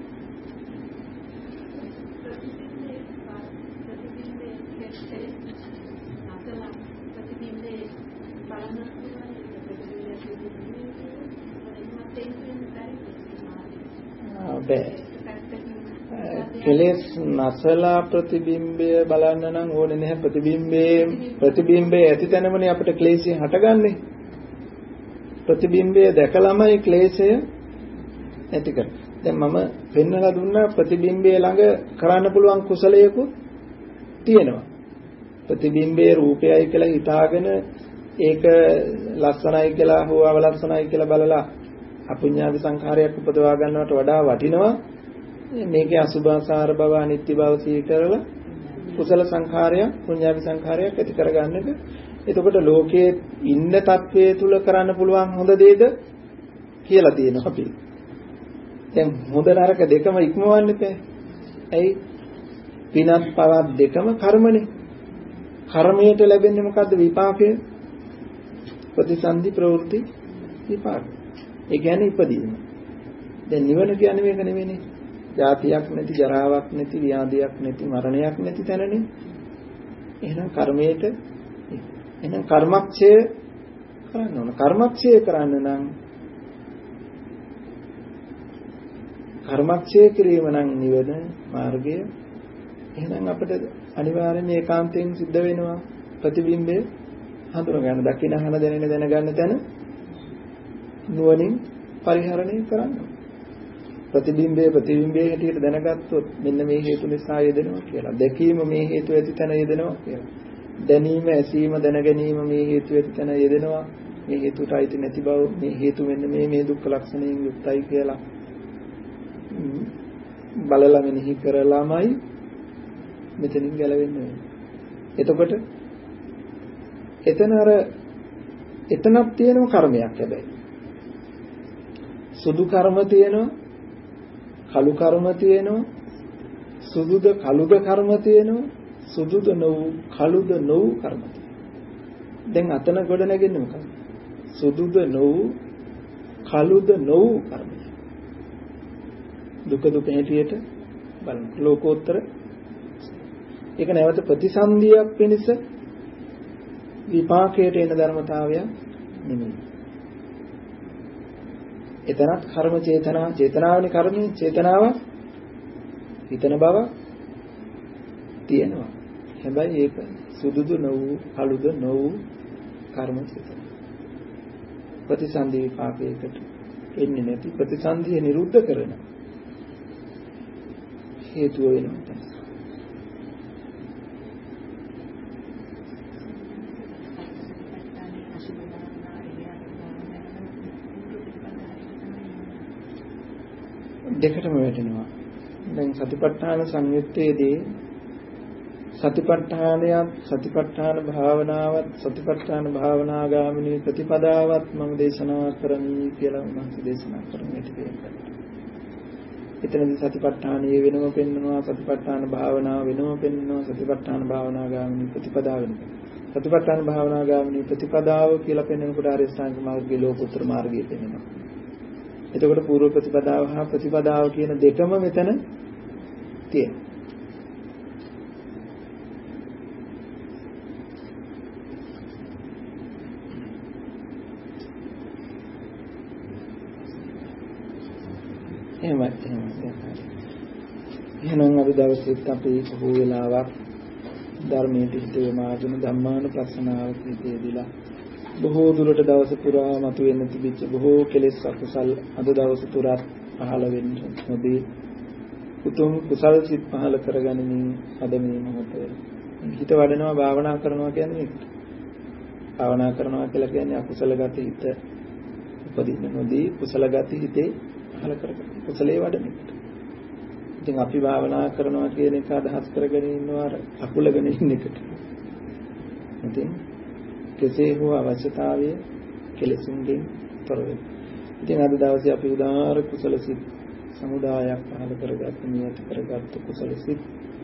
කෙලෙස් නැසලා ප්‍රතිබිම්බය බලන්න නම් ඕනේ නැහැ. ප්‍රතිබිම්බයේ ඇති තැනමනේ අපිට ක්ලේශය හටගන්නේ. ප්‍රතිබිම්බය දැකලාමයි ක්ලේශය ඇති කරන්නේ. දැන් මම පෙන්වලා දුන්නා ප්‍රතිබිම්බය ළඟ කරන්න පුළුවන් කුසලයකුත් තියෙනවා. ප්‍රතිබිම්බයේ රූපයයි කියලා හිතාගෙන ඒක ලස්සනයි කියලා හෝ අවලස්සනයි කියලා බලලා අපුඤ්ඤාවි සංඛාරයක් උපදවා ගන්නවට වඩා වටිනවා මේකේ අසුභාසාර බව අනිත්‍ය බව සිහි කරලා කුසල සංඛාරයක් පුඤ්ඤාවි සංඛාරයක් ඇති කරගන්නක. එතකොට ලෝකයේ ඉන්න තත්වයේ තුල කරන්න පුළුවන් හොඳ දෙයද කියලා තියෙනවා අපි. දැන් හොඳ නරක දෙකම ඉක්මවන්න බෑ. ඇයි? පිනත් පවත් දෙකම කර්මනේ. කර්මයට ලැබෙන්නේ මොකද්ද? විපාකය. ප්‍රතිසන්දි ප්‍රවෘත්ති විපාක. ඒ කියන්නේ ඉපදීම. දැන් නිවන කියන්නේ මේක නෙවෙයිනේ. ජාතියක් නැති, ජරාවක් නැති, ව්‍යාධියක් නැති, මරණයක් නැති තැනනේ. එහෙනම් කර්මයට එහෙනම් කර්මක්ෂය කරන්න ඕන. කර්මක්ෂය කරන්න නම් කර්මක්ෂය කිරීම නම් නිවන මාර්ගය. එහෙනම් අපිට අනිවාර්යයෙන් ඒකාන්තයෙන් සිද්ධ වෙනවා ප්‍රතිබිම්බය හඳුනා ගන්න, දකින, අහන, දැනෙන, දැනගන්න තැන නුවණින් පරිහරණය කරන්න. ප්‍රතිබිම්බයේ හැටියට දැනගත්තොත් මෙන්න මේ හේතු නිසා යෙදෙනවා කියලා. දැකීම මේ හේතු ඇති තැන යෙදෙනවා කියලා. දැනීම, ඇසීම, දැනගැනීම මේ හේතු ඇති තැන යෙදෙනවා. මේ හේතුට අයිති නැති බව, මේ හේතු මෙන්න මේ දුක්ඛ ලක්ෂණයෙන් යුක්තයි කියලා බලලා මෙනෙහි කරලාමයි මෙතනින් ගැලවෙන්නේ. එතකොට එතනක් තියෙනවා කර්මයක් හැබැයි. සුදු කර්ම තියෙනවා, කළු කර්ම තියෙනවා, සුදුද කළුද කර්ම තියෙනවා, සුදුද නොවු කළුද නොවු කර්ම තියෙනවා. දැන් අතන ගොඩ නැගෙන්නේ මොකක්ද? සුදුද නොවු කළුද නොවු කර්ම. දුක හැටියට බලන්න. ලෝකෝත්තර ඒක නැවත ප්‍රතිසන්දියක් වෙනස විපාකයට එන ධර්මතාවයක් නෙමෙයි. එතනත් කර්ම චේතනාවනේ කර්මයේ චේතනාව හිතන බව තියෙනවා. හැබැයි ඒක සුදුදු නොවු කළුද නොවු කර්ම චේතන. ප්‍රතිසන්දි විපාකයකට එන්නේ නැති ප්‍රතිසන්දිය නිරුද්ධ කරන හේතුව වෙනවා. දෙකටම වැටෙනවා. දැන් සතිපට්ඨාන සංයුත්තේදී සතිපට්ඨාන භාවනාවත් සතිපට්ඨාන භාවනාගාමිනී ප්‍රතිපදාවත් මම දේශනා කරමි කියලා උන්වහන්සේ දේශනා කරන්නේ තියෙනවා. එතනදී සතිපට්ඨානයේ වෙනම පෙන්වනවා, සතිපට්ඨාන භාවනාව වෙනම පෙන්වනවා, සතිපට්ඨාන භාවනාගාමිනී ප්‍රතිපදාව වෙනම. සතිපට්ඨාන භාවනාගාමිනී ප්‍රතිපදාව කියලා පෙන්වනකොට ආර්ය ශ්‍රාංග මාර්ගයේ ලෝකෝත්තර මාර්ගය පෙන්වනවා. එතකොට පූර්ව ප්‍රතිපදාව හා ප්‍රතිපදාව කියන දෙකම මෙතන තියෙනවා. එහෙනම් අද දවසේත් අපි බොහෝ වෙලාවක් ධර්මයේ පිට යමාගෙන ධම්මානුපස්සනාව පිටේදීලා බොහෝ දුරට දවස පුරා මතුවෙන්න තිබිච්ච බොහෝ කෙලෙස් අකුසල් අද දවස පුරා පහළ වෙන්න නොදී උතුම් කුසල් සිත් පහළ කරගනිමින් අද මේ මොහොතේ හිත වඩනවා භාවනා කරනවා කියන්නේ ඒක. භාවනා කරනවා කියලා කියන්නේ අකුසල ගති හිත උපදින්න නොදී කුසල ගති හිතේ පහළ කරගන්න. කුසලයේ වඩන එක. ඉතින් අපි භාවනා කරනවා කියන එක අදහස් කරගෙන ඉන්නවා අකුලගෙන ඉන්න එකට. ඉතින් කෙසේ හෝ අවශ්‍යතාවය කෙලෙසුන්ගෙන් තොර වෙන්න. ඉතින් අද දවසේ අපි උදාාර කුසල සිත් සමුදායක් පහළ කරගත්ත නියත කරගත්ත කුසල සිත්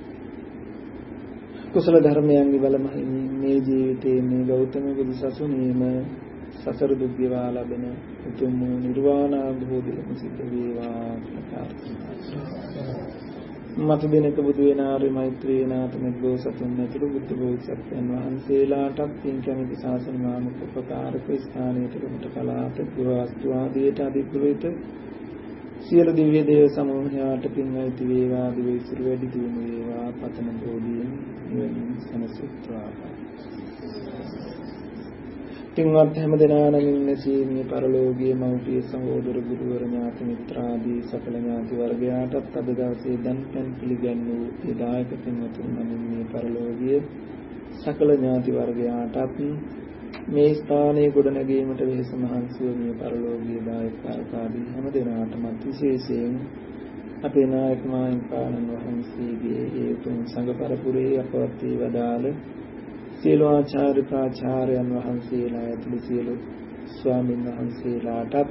කුසල ධර්මයන්ගේ බලමහින් මේ ජීවිතයේ මේ ගෞතම බුදු සසුනේම සසර දුක් ගෙවා ලබන උතුම් නිර්වාණ අවබෝධයම සිද්ධ වේවා කියලා ප්‍රාර්ථනා කරනවා. මතු දිනක බුදු වෙන ආර්ය මෛත්‍රී නාත මෙද්දෝසතුන් ඇතුළු බුද්ධ බෝධිසත්වයන් වහන්සේලාටත් පින් කැමති ශාසන මාමුක උපකාරක ස්ථානයට කොට කලාප පුරවස්තු ආදීට අධිග්‍රහිත සියලු දිව්‍ය දේව සමූහයාට පින් ඇති වේවා දිවිසිරු වැඩි දියුණු වේවා පතන බෝධියෙන් නිවනින් සනසුත්වා. පින්වත් හැම දෙනාණන් නැසීමේ පරලෝකීය මෞපිය සහෝදර ගුරුවර ඥාති මිත්‍රාදී සකල ඥාති වර්ගයාටත් අද දවසේ දන්පැන් පිළිගන්නු ඒ දායක පින්වතුන් නමින් මේ පරලෝකීය සකල ඥාති වර්ගයාටත් මේ ස්ථානයේ ගොඩනැගීමට වෙහෙස මහන්සිය මේ පරලෝකීය දායකයන්ට හැම දෙනාටම විශේෂයෙන් අපේ නායක මාහිමිපාණන් වහන්සේගේ ඒ උතුම් සංඝ පරපුරේ අපවත් වී වදාළ සියලු ආචාර්ය ප්‍රාචාර්යයන් වහන්සේලා ඇතුළු සියලු ස්වාමීන් වහන්සේලාටත්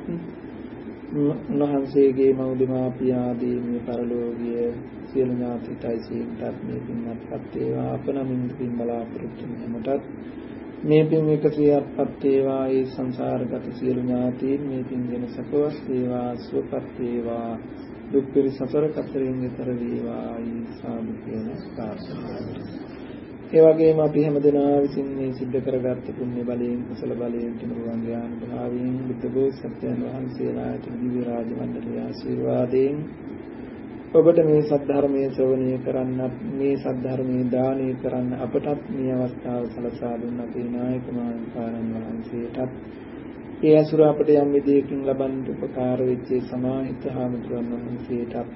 උන්වහන්සේගේ මව්දෙමාපිය ආදී මේ පරලෝකීය සියලු ඥාතියින්ටත් මේ පින්වත්පත් වේවා අපනමින් පින් බලාපොරොත්තු වෙනටත් මේ පින් එකසියපත් වේවා ඒ සංසාරගත සියලු ඥාතීන් මේ පින් ගැන සපවත් වේවා සුවපත් වේවා දුක් පිරි සසර කතරින් ඈතර වේවා යි සාදු කියලා ප්‍රාර්ථනා කරනවා. ඒ වගේම අපි හැමදෙනා විසින් මේ සිද්ධ කරගත් පුණ්‍ය බලයෙන් කුසල බලයෙන් තුනුරුවන් ඥාන භාවයෙන් බුද්ධ බෝසත්යන් වහන්සේලාට දිව්‍ය රාජ මණ්ඩලයේ ආශිර්වාදයෙන් ඔබට මේ සද්ධර්මයේ ශ්‍රවණය කරන්නත් මේ සද්ධර්මයේ දානය කරන්න අපටත් මේ අවස්ථාව සලසා දුන්න අපේ නායක මාහිමිපාණන් වහන්සේටත් ඒ අසුර අපට යම් විදියකින් ලබන්න උපකාර වෙච්ච සමාහිත හාමුදුරන් වහන්සේටත්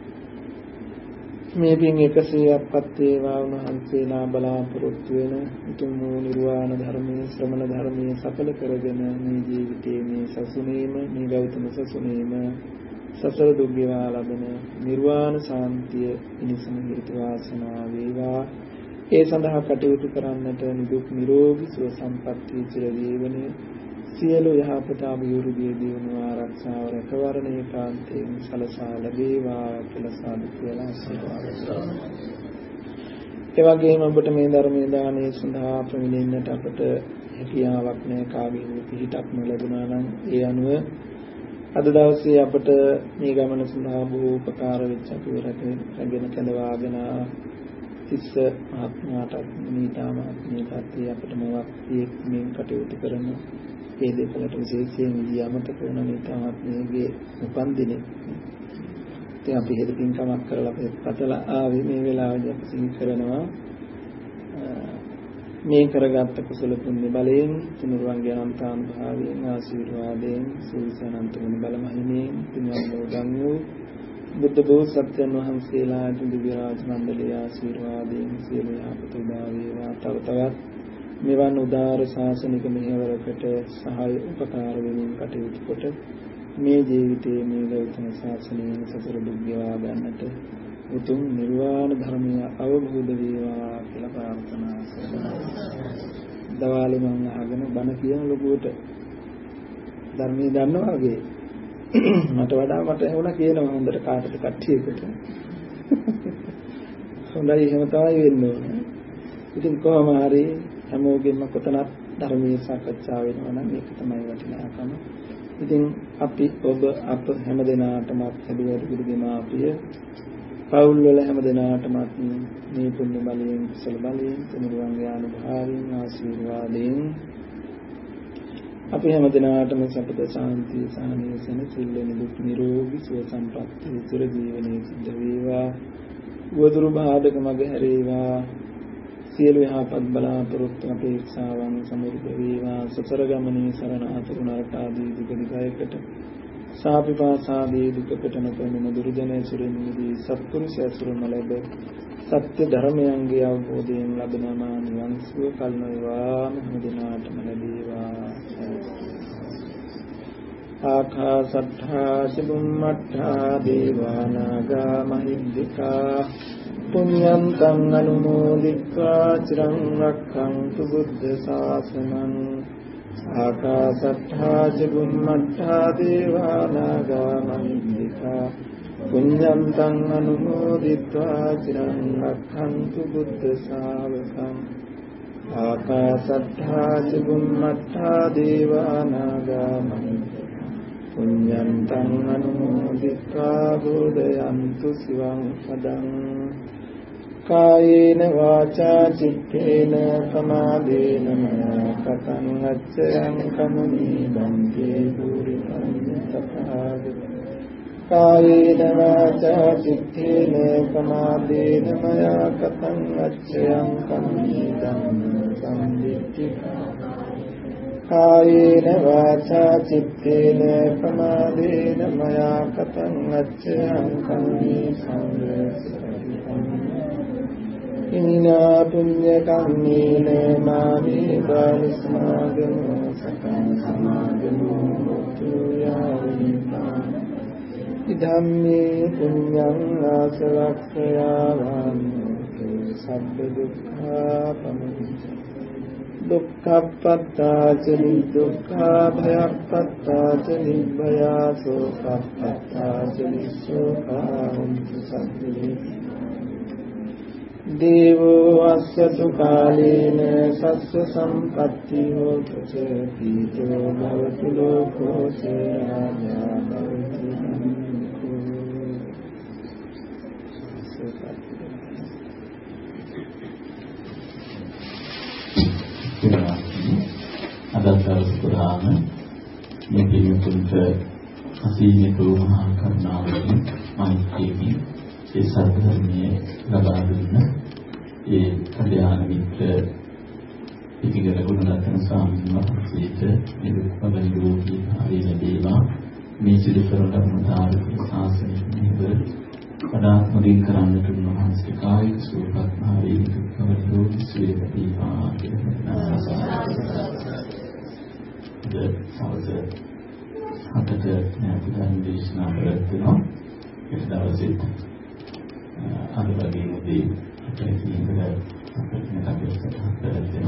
මේ පින් එකසියපත් වේවා උන්වහන්සේලා බලාපොරොත්තු වෙන උතුම් වූ නිර්වාණ ධර්මයේ ශ්‍රමණ ධර්මයේ සඵල කරගෙන මේ ජීවිතයේ මේ සසුනේම මේ ගෞතම සසුනේම සසර දුක් ගෙවා ලබන නිර්වාණ ශාන්තිය ඉනිසම හේතු වාසනා වේවා. ඒ සඳහා කටයුතු කරන්නට නිදුක් නිරෝගී සුව සම්පන්නිය චිර ජීවනයේ සියලු යහපත අභිවෘද්ධිය දියුණුව ආරක්ෂාව රැකවරණය කාන්තයෙන් සලසා ලැබේවා කියලා සාදු කියලා ආශිර්වාද කරනවා. ඒ වගේම ඔබට මේ ධර්මයේ දානයේ සඳහා ප්‍රමිනෙන්නට අපට හැකියාවක් නැහැ කාගෙන් පිටක් නොලැබුණා නම් ඒ අනුව අද දවසේ අපට මේ ගමන සඳහා බොහෝ උපකාර වෙච්ච අපේ රැගෙන කැඳවාගෙන තිස්ස මහත්මයාට නීතා මහත්මියටත් අපට මොවක් මේ කටයුතු කරන ඒ දෙකලට විශේෂයෙන් ඉදියාමතක වුණ නීතා මහත්මියගේ උපන්දිනේ ඉතින් අපි හෙට පින්කමක් කරලා පතලා ආවේ මේ වෙලාවේදී අපි සිහි කරනවා මේ කරගත් කුසල පුණ්‍ය බලයෙන් තුනුරුවන්ගේ අනන්තාන භාවයෙන් ආශිර්වාදයෙන් සූසනන්ත වන බලමහිමෙන් තුන්වන වූ බුද්ධ බෝසත්යන් වහන්සේලාට දිව්‍ය රාජ මණ්ඩලයේ ආශිර්වාදයෙන් සියලු යහපත උදා වේවා. තව තවත් මෙවන් උදාර ශාසනික මෙහෙවරකට සහාය උපකාර වෙමින් කටයුතු කොට මේ ජීවිතයේ මේ ගෞතම ශාසනයෙන් සසර දුක් ගෙවා ගන්නට උතුම් නිර්වාණ ධර්මය අවබෝධ වේවා කියලා ප්‍රාර්ථනා කරනවා. දවාලේ මම අහගෙන බණ කියන ලොකුවට ධර්මයේ දන්නවා වගේ මට වඩා මට වුණා කියනවා හොඳට කාටද කට්ටියකට. හොඳයි එහෙම තමයි වෙන්න ඕනේ. ඉතින් කොහොම හරි හැමෝගෙම කොතනත් ධර්මයේ සාකච්ඡා වෙනවා නම් ඒක තමයි වටිනාකම. ඉතින් අපි ඔබ අප හැම දෙනාටමත් ලැබුවට ගුරු දෙමාපිය පවුල් වල හැම දෙනාටමත් මේ පුණ්‍ය බලයෙන් කුසල බලයෙන් තුනුරුවන්ගේ අනුභවයෙන් ආශිර්වාදයෙන් අපි හැම දිනාටම සපත ශාන්තිය සහනය සැනසෙල්ල නිදුක් නිරෝගී සුව සම්පත් චිර ජීවනයේ සිද්ධ වේවා වදුරු බාධක මග හැරේවා සියලු යහපත් බලාපොරොත්තු අපේක්ෂාවන් සමෘද්ධ වේවා සසර ගමනේ සරණ අතුරු නරක ආදී දුක දිගයකට සාපිපාසාදී දුකකට නොපෙනෙන දුර්ජන සුරින් නිදී සත්පුරුෂ ඇසුරුම ලැබ සත්‍ය ධර්මයන්ගේ අවබෝධයෙන් ලැබෙන නිවන් සුව කල්නෝවා හැම දිනාටම ලැබේවා. ආකාසට්ඨා චුම්මට්ඨා දේවානාගා මහිද්దికා පුඤ්ඤන්තං අනුමෝදිत्वा චිරං රක්ඛන්තු බුද්ධ ශාසනං. ආකාසට්ඨා චුම්මට්ඨා දේවානාගා මහිද්దికා පුඤ්ඤන්තං අනුමෝදිत्वा චිරං රක්ඛන්තු බුද්ධ ශාවකං. ආකාසට්ඨා චුම්මට්ඨා දේවානාගා මහිද්దికා පුඤ්ඤන්තං අනුමෝදිत्वा බුද්ධයන්තු සිවං පදං. කායේන වාචා චිත්තේන සමාදේන මයා කතං අච්චයං කමුනි බන්තේ පුරිසං තථාගතං. කායේන වාචා චිත්තේන සමාදේන මයා කතං අච්චයං කමුනි ධම්ම සම්දිත්තිකා. කායේන වාචා චිත්තේන සමාදේන මයා කතං අච්චයං කමුනි සංඝසතිකං. ඉමිනා පුඤ්ඤ කම්මේන මාමේ බාල සමාගමෝ සකං සමාගමෝ මුතු යාවිතා. ධම්මේ පුඤ්ඤං ආසවක්ඛයාවං සබ්බ දුක්ඛා පමුච්චති. දුක්ඛප්පත්තාච නිදුක්ඛා භයප්පත්තාච නිබ්බයා සෝකප්පත්තාච නිස්සෝකා හොන්තු සබ්බේ. දේවෝ අස්සතු කාලේන සස්ස සම්පත්ති හෝතු ච පීතෝ භවතු ලෝකෝ සේයාඥා භවති. අද දවස් පුරාම මේ පිළිතුරට අසීමිත වූ මහා කරුණාවෙන් මෛත්‍රියෙන් ඒ සත්‍යධර්මයේ ලබා දුන්න ඒ කල්‍යාණ මිත්‍ර ඉතිගල ගුණරත්න ස්වාමීන් වහන්සේට නිරුක්තවලෝකී ආදී ලැබේවා. මේ සිදු කරන ධර්මතාවක ශාසනයේ නිවර වඩාත් මුදින් කරන්නට උන්වහන්සේ කායික සුවපත් ආදී නිරුක්තවලෝකී සුවේදීවා කියලා සවස හතට නැවතත් දේශනා කරනවා. ඒ දවසේ අද වගේ උදේ අපේ ඉඳලා අපේ කටයුතු කරලා